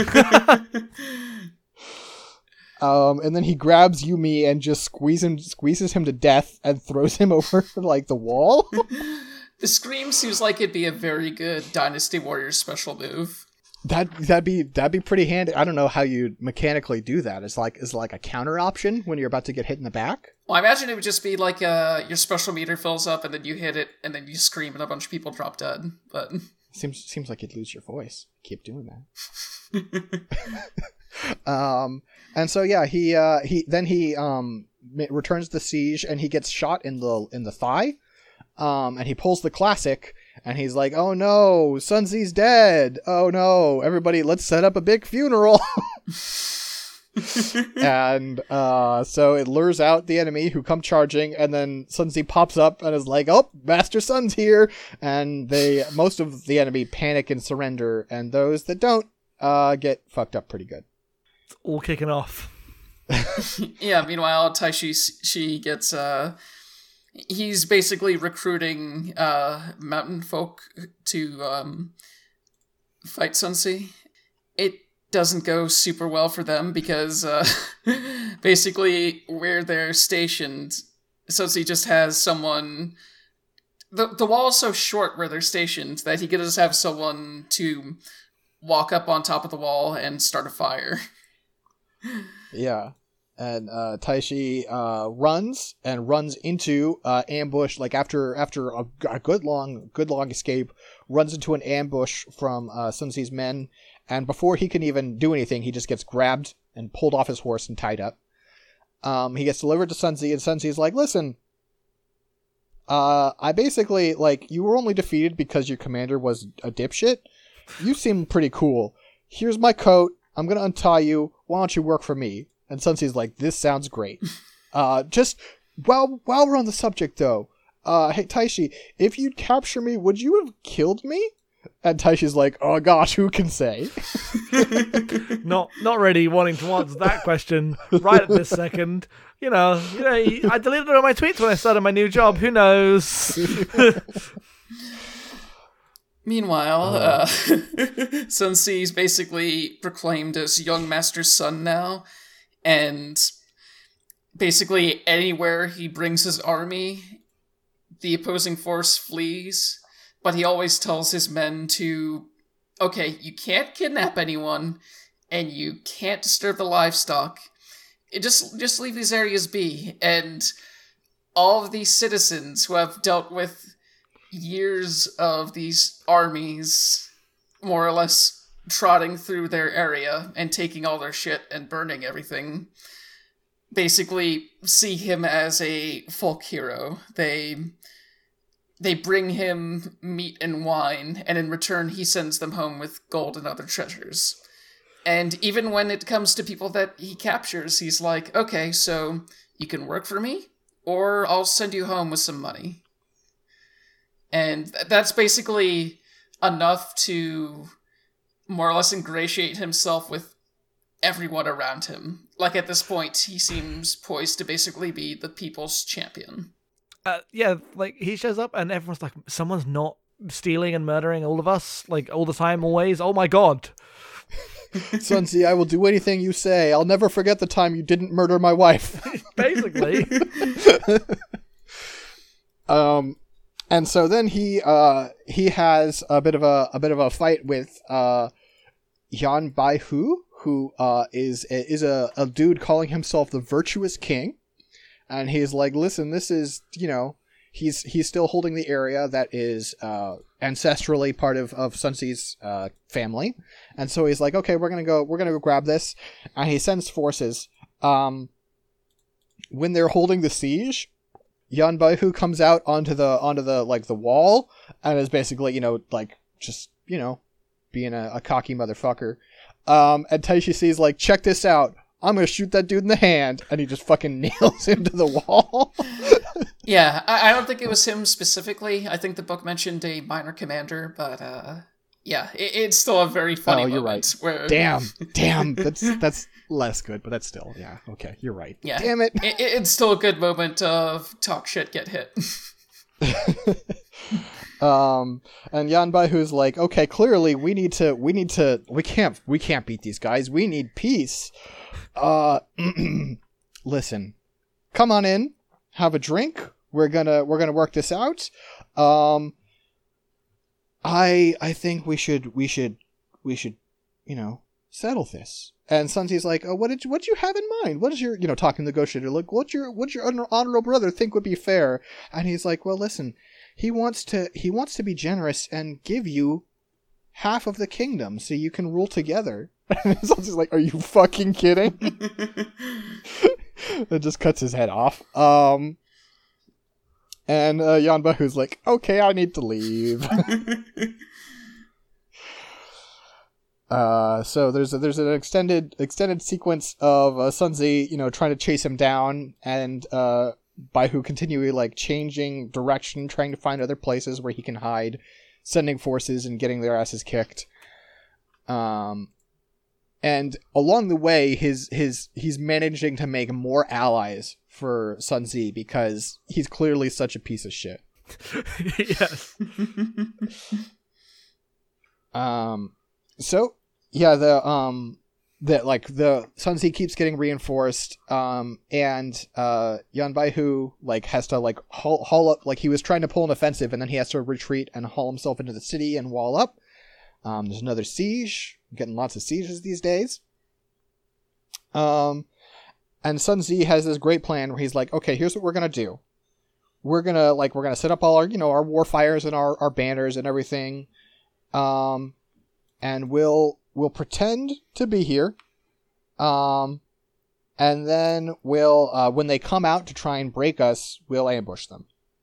um, and then he grabs Yumi and just squeeze him, squeezes him to death and throws him over like the wall. The scream seems like it'd be a very good Dynasty Warriors special move. That that'd be that'd be pretty handy. I don't know how you mechanically do that. It's like is like a counter option when you're about to get hit in the back. Well, I imagine it would just be like uh, your special meter fills up, and then you hit it, and then you scream, and a bunch of people drop dead. But seems seems like you'd lose your voice. Keep doing that. um, and so yeah, he uh, he then he um returns the siege, and he gets shot in the in the thigh. Um, and he pulls the classic, and he's like, "Oh no, Sun Tzu's dead. Oh no, everybody, let's set up a big funeral." And uh, so it lures out the enemy who come charging, and then Sun Tzu pops up and is like, "Oh, Master Sun's here!" And they, most of the enemy panic and surrender, and those that don't uh, get fucked up pretty good. It's all kicking off. Yeah. Meanwhile, Taishi she gets uh. He's basically recruiting uh, mountain folk to um, fight Sun Tzu. It doesn't go super well for them because uh, basically where they're stationed, Sun Tzu just has someone... The, the wall is so short where they're stationed that he could just have someone to walk up on top of the wall and start a fire. Yeah. and uh, Taishi uh, runs and runs into uh, ambush. Like after after a, a good long good long escape, runs into an ambush from uh, Sun Tzu's men, and before he can even do anything, he just gets grabbed and pulled off his horse and tied up. Um, he gets delivered to Sun Tzu, and Sun Tzu's like, "Listen, uh, I basically like you were only defeated because your commander was a dipshit. You seem pretty cool. Here's my coat. I'm gonna untie you. Why don't you work for me?" And Sun Tzu's like, "This sounds great." uh, just while while we're on the subject, though, uh, hey Taishi, if you'd capture me, would you have killed me? And Taishi's like, "Oh gosh, who can say?" not not really wanting to answer that question right at this second. You know, you know, I deleted all my tweets when I started my new job. Who knows? Meanwhile, uh, Sun Tzu's basically proclaimed as young master's son now, and basically anywhere he brings his army, the opposing force flees, but he always tells his men to, okay, you can't kidnap anyone, and you can't disturb the livestock. It just, just leave these areas be, and all of these citizens who have dealt with years of these armies more or less trotting through their area and taking all their shit and burning everything basically see him as a folk hero. They they bring him meat and wine, and in return he sends them home with gold and other treasures. And even when it comes to people that he captures, he's like, okay, so you can work for me, or I'll send you home with some money. And that's basically enough to more or less ingratiate himself with everyone around him. Like, at this point, he seems poised to basically be the people's champion. Uh, yeah, like, he shows up and everyone's like, someone's not stealing and murdering all of us, like, all the time, always. Oh my god. Sun Tzu, I will do anything you say. I'll never forget the time you didn't murder my wife. Basically. um... And so then he uh, he has a bit of a a bit of a fight with uh, Yan Baihu, who uh, is is a, a dude calling himself the Virtuous King, and he's like, listen, this is, you know, he's he's still holding the area that is uh, ancestrally part of of Sun Tzu's uh, family, and so he's like, okay, we're gonna go we're gonna go grab this, and he sends forces. Um, when they're holding the siege, Yan Baihu comes out onto the onto the like the wall and is basically, you know, like just, you know, being a, a cocky motherfucker. Um, and Taishi sees like, check this out. I'm gonna shoot that dude in the hand, and he just fucking nails him to the wall. Yeah, I, I don't think it was him specifically. I think the book mentioned a minor commander, but uh, yeah, it, it's still a very funny oh, you're moment. Right. Where... Damn, damn, that's that's less good, but that's still, yeah, okay, you're right. Yeah, damn it. it. It's still a good moment of talk shit, get hit. um, and Yan Baihu's like, okay, clearly we need to, we need to, we can't, we can't beat these guys. We need peace. Uh, listen, come on in, have a drink. We're gonna, we're gonna work this out. Um, I, I think we should, we should, we should, you know, settle this. And Sun Tzu's like, oh, what did you, what do you have in mind? What is your, you know, talking negotiator, like, what's your, what's your honor- honorable brother think would be fair? And he's like, well, listen, he wants to, he wants to be generous and give you half of the kingdom so you can rule together. And Sun Tzu's like, are you fucking kidding? It just cuts his head off. Um, and uh, Yan Baihu's like, okay, I need to leave. Uh, so there's a, there's an extended extended sequence of uh, Sun Tzu, you know, trying to chase him down, and uh, Baihu continually like changing direction, trying to find other places where he can hide, sending forces and getting their asses kicked. Um, and along the way, his his he's managing to make more allies for Sun Tzu because he's clearly such a piece of shit. Yes. um. So, yeah, the, um, the, like, the Sun Tzu keeps getting reinforced, um, and, uh, Yan Baihu, like, has to, like, haul, haul up, like, he was trying to pull an offensive, and then he has to retreat and haul himself into the city and wall up. Um, there's another siege. I'm getting lots of sieges these days. Um, and Sun Tzu has this great plan where he's like, okay, here's what we're gonna do. We're gonna like we're gonna set up all our you know our war fires and our, our banners and everything, um, and we'll we'll pretend to be here, um, and then we'll uh, when they come out to try and break us, we'll ambush them.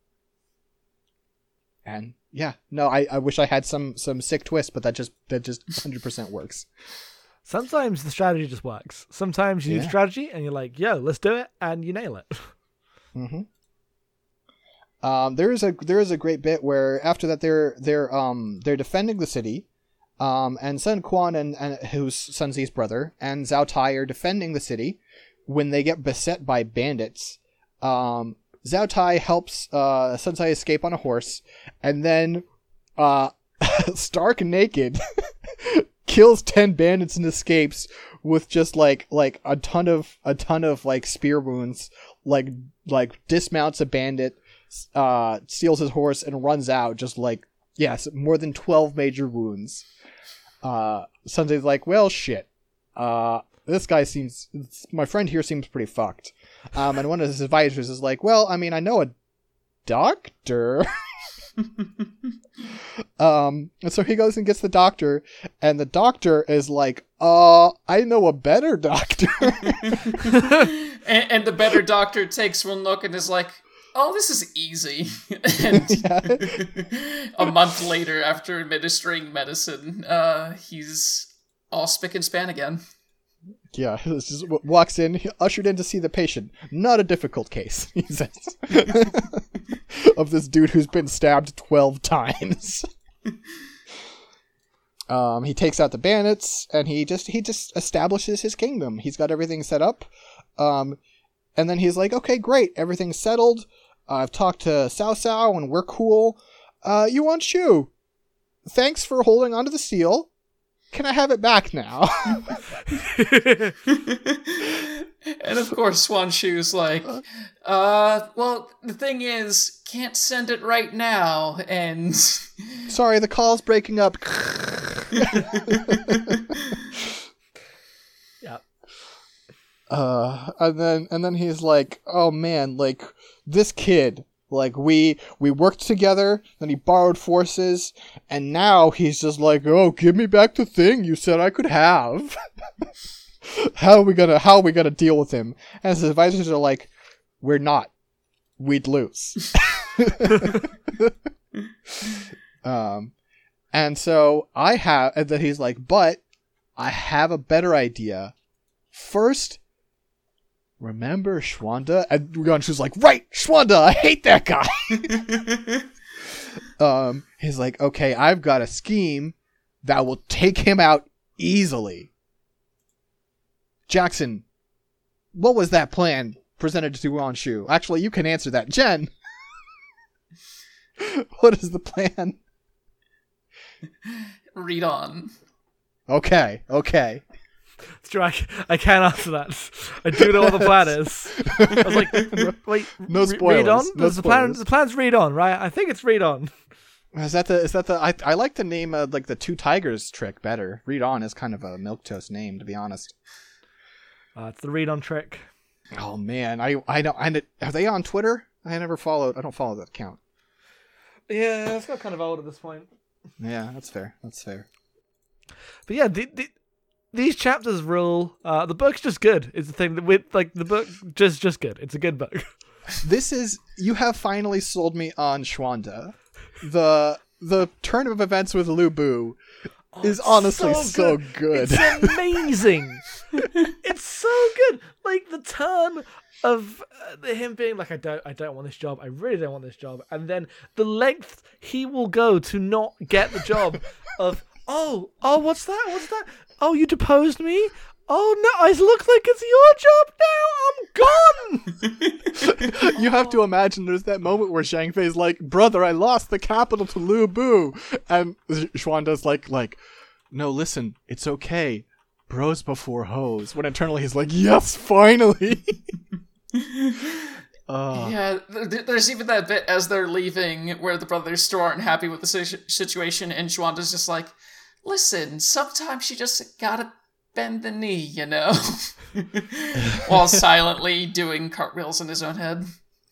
And yeah, no, I, I wish I had some some sick twist, but that just that just one hundred percent works. Sometimes the strategy just works. Sometimes you Yeah. use strategy and you're like, yo, let's do it, and you nail it. Mm-hmm. Um, there is a there is a great bit where after that they're they're um they're defending the city, um and Sun Quan and, and who's Sun Tzu's brother and Zhao Tai are defending the city when they get beset by bandits. Um, Zhao Tai helps uh Sun Tzu escape on a horse, and then uh stark naked kills ten bandits and escapes with just like like a ton of a ton of like spear wounds, like like dismounts a bandit, uh steals his horse and runs out just like yes more than twelve major wounds. uh Sun Tzu's like, well shit, uh this guy seems my friend here seems pretty fucked. Um and one of his advisors is like, well, I mean, I know a doctor. um and so he goes and gets the doctor, and the doctor is like, uh I know a better doctor. and, and the better doctor takes one look and is like, oh, this is easy. And a month later, after administering medicine, uh, he's all spick and span again. Yeah, this is what walks in, ushered in to see the patient. Not a difficult case, he says. Of this dude who's been stabbed twelve times. um, he takes out the bandits, and he just he just establishes his kingdom. He's got everything set up. Um, and then he's like, okay, great, everything's settled. Uh, I've talked to Cao Cao, and we're cool. Uh, Yuan Shu, thanks for holding onto the seal. Can I have it back now? And of course, Swan Shu's like, uh, well, the thing is, can't send it right now, and... Sorry, the call's breaking up. Yeah. Uh, and then and then he's like, oh man, like, this kid, like, we we worked together, then he borrowed forces, and now he's just like, oh, give me back the thing you said I could have. How are we gonna how are we gonna deal with him? And his advisors are like, we're not. We'd lose. um and so I have and then he's like, but I have a better idea. First, remember Schwanda? And Yuanshu's like, right, Schwanda, I hate that guy. um he's like, okay, I've got a scheme that will take him out easily. Jackson, what was that plan presented to Yuanshu? Actually, you can answer that. Jen, what is the plan? Read on. Okay, okay. It's true, I, I can't answer that. I do know what the plan is. I was like, wait, No re- spoilers. read on? No Does the plan, spoilers. the plan's read on, right? I think it's read on. Is that the? Is that the? I I like the name of like the Two Tigers trick better. Read on is kind of a milquetoast name, to be honest. Uh, it's the read on trick. Oh man, I I don't. I are they on Twitter? I never followed. I don't follow that account. Yeah, it's got kind of old at this point. Yeah, that's fair. That's fair. But yeah, the, the, these chapters rule. Uh, the book's just good. Is the thing that with like the book just just good. It's a good book. This is you have finally sold me on Schwanda. The the turn of events with Lu Bu is honestly so so good. good. It's amazing. It's so good. Like the turn of uh, him being like, I don't, I don't want this job. I really don't want this job. And then the length he will go to not get the job. Of oh, oh, what's that? What's that? Oh, you deposed me. Oh no, it looks like it's your job now. I'm gone. You have to imagine there's that moment where Zhang Fei's like, brother, I lost the capital to Lu Bu. And Schwanda's like, like, no, listen, it's okay. Bros before hoes. When internally he's like, yes, finally. uh, Yeah, th- there's even that bit as they're leaving where the brothers still aren't happy with the si- situation, and Schwanda's just like, listen, sometimes you just gotta bend the knee, you know, while silently doing cartwheels in his own head.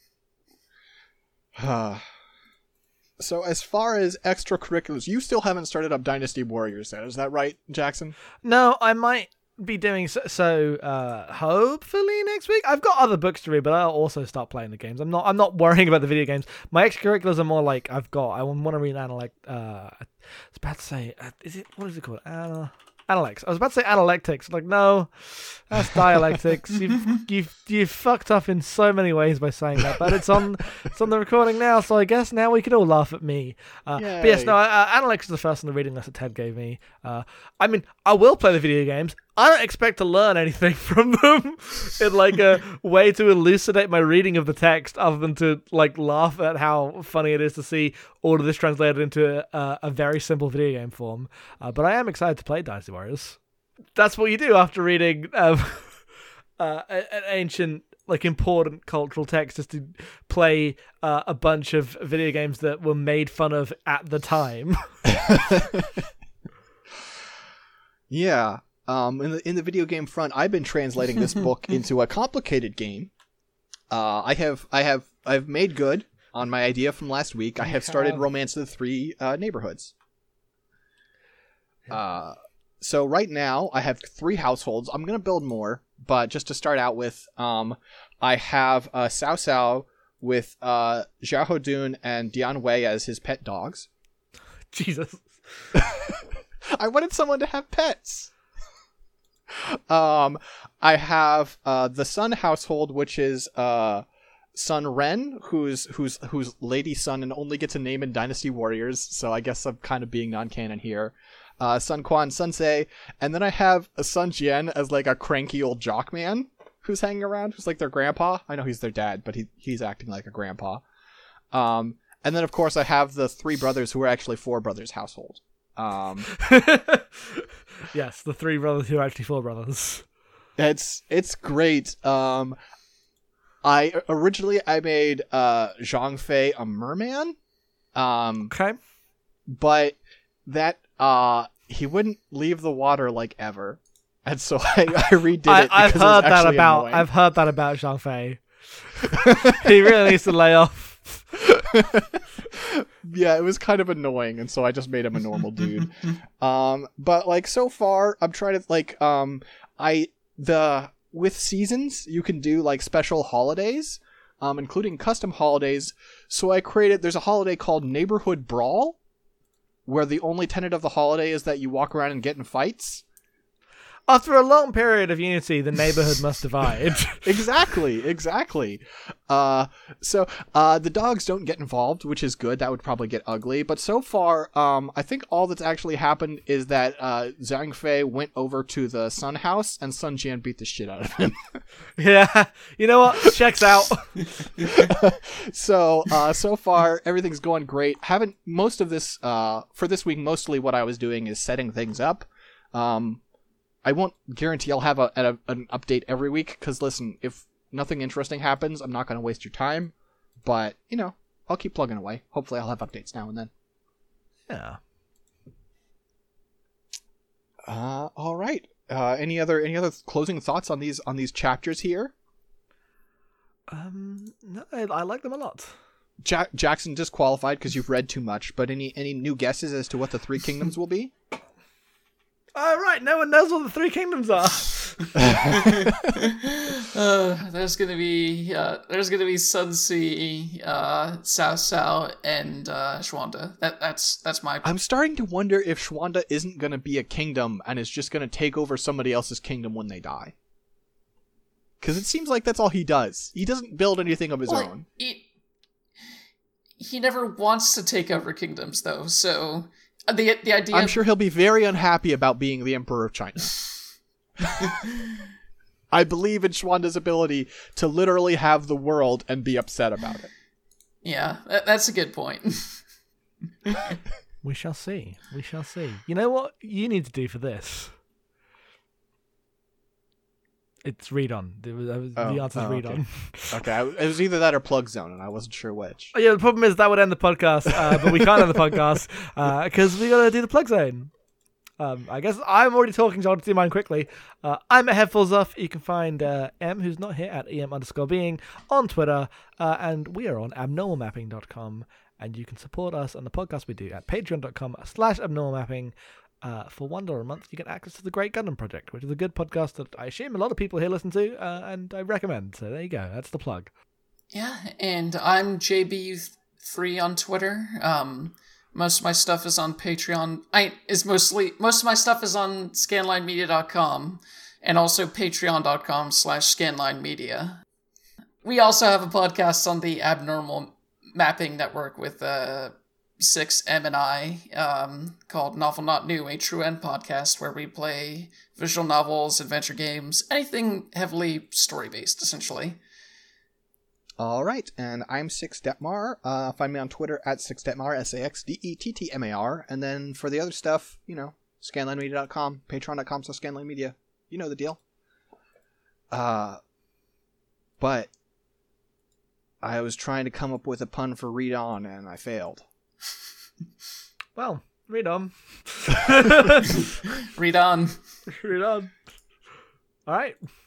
So as far as extracurriculars, you still haven't started up Dynasty Warriors yet, is that right, Jackson? No, I might be doing so, so uh, hopefully next week. I've got other books to read, but I'll also start playing the games. I'm not I'm not worrying about the video games. My extracurriculars are more like I've got, I want to read Analect, uh, I was about to say, uh, is it, what is it called? Uh, Analects. I was about to say analectics. Like, no, that's dialectics. You've you've you've fucked up in so many ways by saying that, but it's on it's on the recording now, so I guess now we can all laugh at me. Uh, but yes, no, uh, Analects is the first on the reading list that Ted gave me. Uh, I mean, I will play the video games. I don't expect to learn anything from them in like a way to elucidate my reading of the text, other than to like laugh at how funny it is to see all of this translated into a, a very simple video game form. Uh, but I am excited to play Dynasty Warriors. That's what you do after reading um, uh, an ancient, like important cultural text, is to play uh, a bunch of video games that were made fun of at the time. Yeah. Um, in the in the video game front, I've been translating this book into a complicated game. Uh, I have I have I've made good on my idea from last week. I have started Romance of the Three uh, Neighborhoods. Uh, so right now I have three households. I'm gonna build more, but just to start out with, um, I have uh, Cao Cao with uh, Xiahou Dun and Dian Wei as his pet dogs. Jesus. I wanted someone to have pets. Um, I have uh, the Sun household, which is uh, Sun Ren, who's who's who's Lady Sun and only gets a name in Dynasty Warriors. So I guess I'm kind of being non-canon here. Uh, Sun Quan, Sun Se, and then I have a Sun Jian as like a cranky old jock man who's hanging around, who's like their grandpa. I know he's their dad, but he he's acting like a grandpa. Um, and then of course I have the three brothers who are actually four brothers household. Um, yes, the three brothers who are actually four brothers. It's it's great. Um, I originally I made uh Zhang Fei a merman. Um, okay, but that uh he wouldn't leave the water like ever, and so I, I redid it. I, I've because heard it was that about. annoying. I've heard that about Zhang Fei. He really needs to lay off. Yeah, it was kind of annoying, and so I just made him a normal dude. Um, but like so far, I'm trying to like um, I the with seasons you can do like special holidays, um, including custom holidays. So I created there's a holiday called Neighborhood Brawl, where the only tenet of the holiday is that you walk around and get in fights. After a long period of unity, the neighborhood must divide. Exactly, exactly. Uh, so uh, the dogs don't get involved, which is good. That would probably get ugly. But so far, um, I think all that's actually happened is that uh, Zhang Fei went over to the Sun House, and Sun Jian beat the shit out of him. Yeah, you know what? Checks out. so uh, so far, everything's going great. Haven't most of this uh, for this week. Mostly, what I was doing is setting things up. Um, I won't guarantee I'll have a, a an update every week, because listen, if nothing interesting happens, I'm not going to waste your time. But, you know, I'll keep plugging away. Hopefully I'll have updates now and then. Yeah. Uh, all right. Uh, any other any other closing thoughts on these on these chapters here? Um, no, I, I like them a lot. Ja- Jackson disqualified because you've read too much, but any any new guesses as to what the Three Kingdoms will be? Oh, right, no one knows what the Three Kingdoms are. uh, there's gonna be uh, there's gonna be Sun Ce, uh, Cao Cao, and uh, Xuanda. That that's that's my. I'm starting to wonder if Xuanda isn't gonna be a kingdom and is just gonna take over somebody else's kingdom when they die. Because it seems like that's all he does. He doesn't build anything of his well, own. He, he never wants to take over kingdoms, though. So. The the idea. I'm sure he'll be very unhappy about being the Emperor of China. I believe in Xuanda's ability to literally have the world and be upset about it. Yeah, that, that's a good point. We shall see. We shall see. You know what you need to do for this? It's read on. It was, was, oh, the answer's oh, read okay. on. Okay, I, it was either that or Plug Zone, and I wasn't sure which. Oh, yeah, the problem is that would end the podcast, uh, but we can't end the podcast because uh, we got to do the Plug Zone. Um, I guess I'm already talking, so I'll do mine quickly. Uh, I'm at Headfullsoff. You can find uh, M, who's not here, at em underscore being on Twitter. Uh, and we are on abnormal mapping dot com. And you can support us on the podcast we do at patreon dot com slash abnormal mapping. Uh, for one dollar a month, you get access to the Great Gundam Project, which is a good podcast that I assume a lot of people here listen to, uh, and I recommend. So there you go. That's the plug. Yeah, and I'm J B three on Twitter. Um, most of my stuff is on Patreon. I is mostly most of my stuff is on scanline media dot com and also patreon dot com slash scanline media. We also have a podcast on the Abnormal Mapping Network with uh Six M and I, um, called Novel Not New, a True End podcast, where we play visual novels, adventure games, anything heavily story-based, essentially. All right, and I'm Six Detmar. Uh, find me on Twitter at Six Detmar, S A X D E T T M A R. And then for the other stuff, you know, scanline media dot com, patreon dot com slash scanline media. You know the deal. Uh, but I was trying to come up with a pun for read on, and I failed. Well, read on. Read on. Read on. All right.